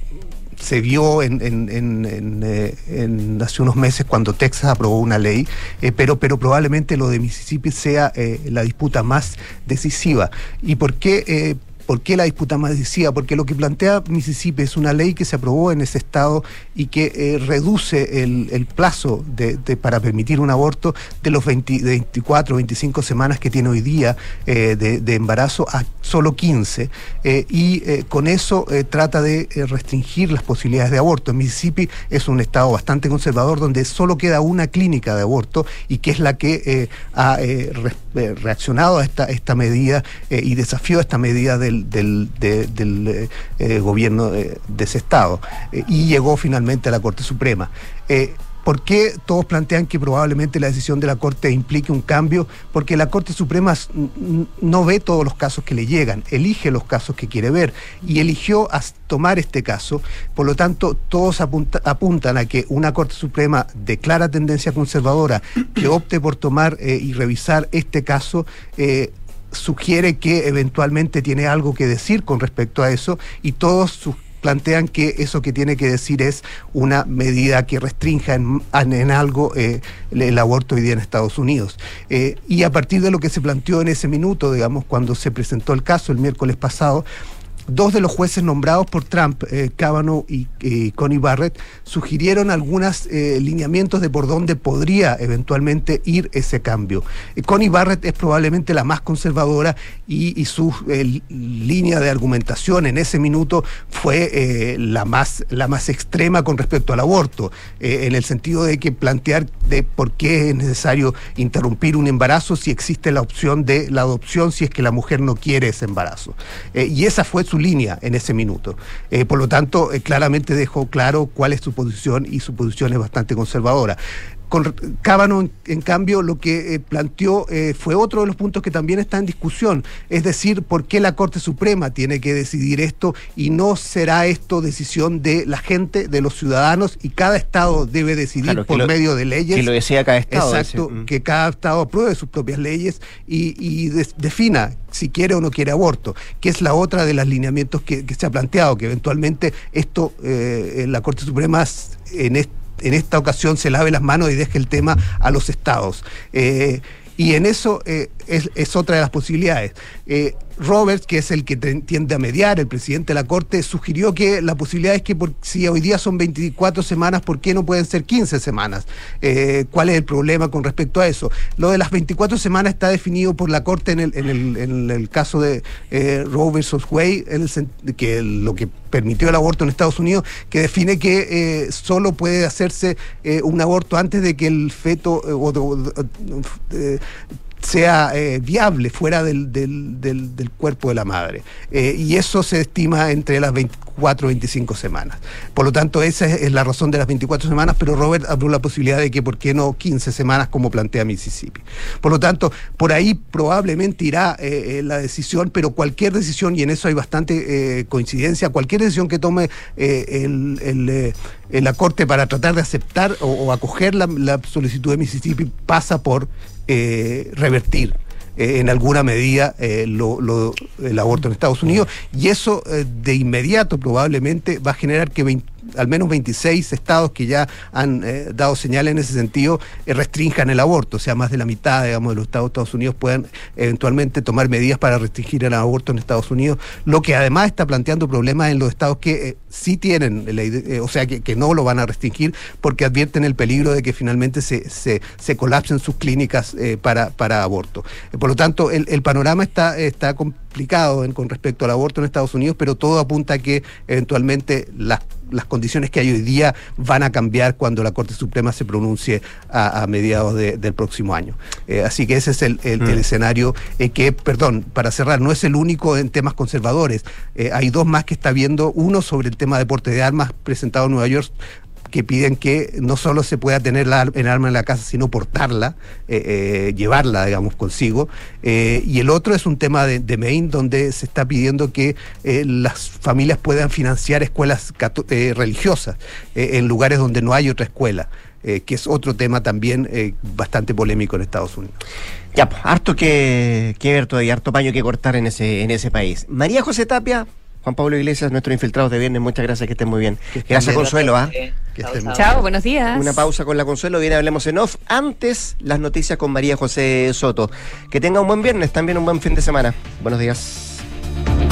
se vio en, en, en, en, eh, en hace unos meses cuando Texas aprobó una ley, eh, pero, pero probablemente lo de Mississippi sea eh, la disputa más decisiva. ¿Y por qué? Eh, ¿Por qué la disputa más decisiva? Porque lo que plantea Mississippi es una ley que se aprobó en ese estado y que eh, reduce el, el plazo de, de, para permitir un aborto de los veinte, veinticuatro, veinticinco semanas que tiene hoy día eh, de, de embarazo a solo quince, eh, y eh, con eso eh, trata de eh, restringir las posibilidades de aborto. En Mississippi es un estado bastante conservador donde solo queda una clínica de aborto y que es la que eh, ha eh, re, reaccionado a esta, esta medida eh, y desafió esta medida del del, de, del eh, gobierno de, de ese estado, eh, y llegó finalmente a la Corte Suprema. Eh, ¿Por qué todos plantean que probablemente la decisión de la Corte implique un cambio? Porque la Corte Suprema no ve todos los casos que le llegan, elige los casos que quiere ver, y eligió a tomar este caso. Por lo tanto, todos apunta, apuntan a que una Corte Suprema de clara tendencia conservadora que opte por tomar eh, y revisar este caso eh, sugiere que eventualmente tiene algo que decir con respecto a eso, y todos sus plantean que eso que tiene que decir es una medida que restrinja en, en algo eh, el, el aborto hoy día en Estados Unidos. Eh, y a partir de lo que se planteó en ese minuto, digamos, cuando se presentó el caso el miércoles pasado, dos de los jueces nombrados por Trump, eh, Kavanaugh y eh, Coney Barrett, sugirieron algunos eh, lineamientos de por dónde podría eventualmente ir ese cambio. Eh, Coney Barrett es probablemente la más conservadora y, y su eh, línea de argumentación en ese minuto fue eh, la más la más extrema con respecto al aborto, eh, en el sentido de que plantear de por qué es necesario interrumpir un embarazo si existe la opción de la adopción si es que la mujer no quiere ese embarazo. Eh, y esa fue su línea en ese minuto. Eh, por lo tanto, eh, claramente dejó claro cuál es su posición, y su posición es bastante conservadora. Con Kavanaugh, en, en cambio, lo que eh, planteó eh, fue otro de los puntos que también está en discusión, es decir, por qué la Corte Suprema tiene que decidir esto y no será esto decisión de la gente, de los ciudadanos, y cada estado debe decidir claro, por lo, medio de leyes. Que lo desea cada estado. Exacto, ese. que cada estado apruebe sus propias leyes y, y de, defina si quiere o no quiere aborto, que es la otra de los lineamientos que, que se ha planteado, que eventualmente esto, eh, en la Corte Suprema, en este en esta ocasión se lave las manos y deje el tema a los estados. Eh, y en eso eh, es, es otra de las posibilidades. Eh, Roberts, que es el que tiende a mediar, el presidente de la Corte, sugirió que la posibilidad es que por, si hoy día son veinticuatro semanas, ¿por qué no pueden ser quince semanas? Eh, ¿Cuál es el problema con respecto a eso? Lo de las veinticuatro semanas está definido por la Corte en el, en el, en el caso de eh, Roe versus Wade, en el, que lo que permitió el aborto en Estados Unidos, que define que eh, solo puede hacerse eh, un aborto antes de que el feto eh, o, o, eh, sea eh, viable fuera del, del, del, del cuerpo de la madre. Eh, y eso se estima entre las veinticuatro y veinticinco semanas. Por lo tanto, esa es, es la razón de las veinticuatro semanas, pero Robert abrió la posibilidad de que, ¿por qué no quince semanas como plantea Mississippi? Por lo tanto, por ahí probablemente irá eh, la decisión, pero cualquier decisión, y en eso hay bastante eh, coincidencia, cualquier decisión que tome eh, el, el, eh, la Corte para tratar de aceptar o, o acoger la, la solicitud de Mississippi pasa por Eh, revertir eh, en alguna medida eh, lo, lo, el aborto en Estados Unidos, y eso eh, de inmediato probablemente va a generar que veinte al menos veintiséis estados que ya han eh, dado señales en ese sentido eh, restrinjan el aborto, o sea, más de la mitad, digamos, de los estados de Estados Unidos puedan eventualmente tomar medidas para restringir el aborto en Estados Unidos, lo que además está planteando problemas en los estados que eh, sí tienen, la idea, eh, o sea, que, que no lo van a restringir porque advierten el peligro de que finalmente se, se, se colapsen sus clínicas eh, para, para aborto. Eh, por lo tanto, el, el panorama está, está complicado en, con respecto al aborto en Estados Unidos, pero todo apunta a que eventualmente las las condiciones que hay hoy día van a cambiar cuando la Corte Suprema se pronuncie a, a mediados de, del próximo año. Eh, así que ese es el, el, mm. el escenario eh, que, perdón, para cerrar, no es el único en temas conservadores. Eh, hay dos más que está viendo, uno sobre el tema de porte de armas presentado en Nueva York, que piden que no solo se pueda tener la, el arma en la casa, sino portarla, eh, eh, llevarla, digamos, consigo. Eh, y el otro es un tema de, de Maine, donde se está pidiendo que eh, las familias puedan financiar escuelas eh, religiosas eh, en lugares donde no hay otra escuela, eh, que es otro tema también eh, bastante polémico en Estados Unidos. Ya, pues, harto que, que ver todavía, harto paño que cortar en ese, en ese país. María José Tapia, Juan Pablo Iglesias, nuestros infiltrados de viernes, muchas gracias, que estén muy bien. Gracias, Consuelo. ¿ah? ¿eh? Chao, chao, buenos días. Una pausa con la Consuelo, viene Hablemos en Off. Antes, las noticias con María José Soto. Que tenga un buen viernes, también un buen fin de semana. Buenos días.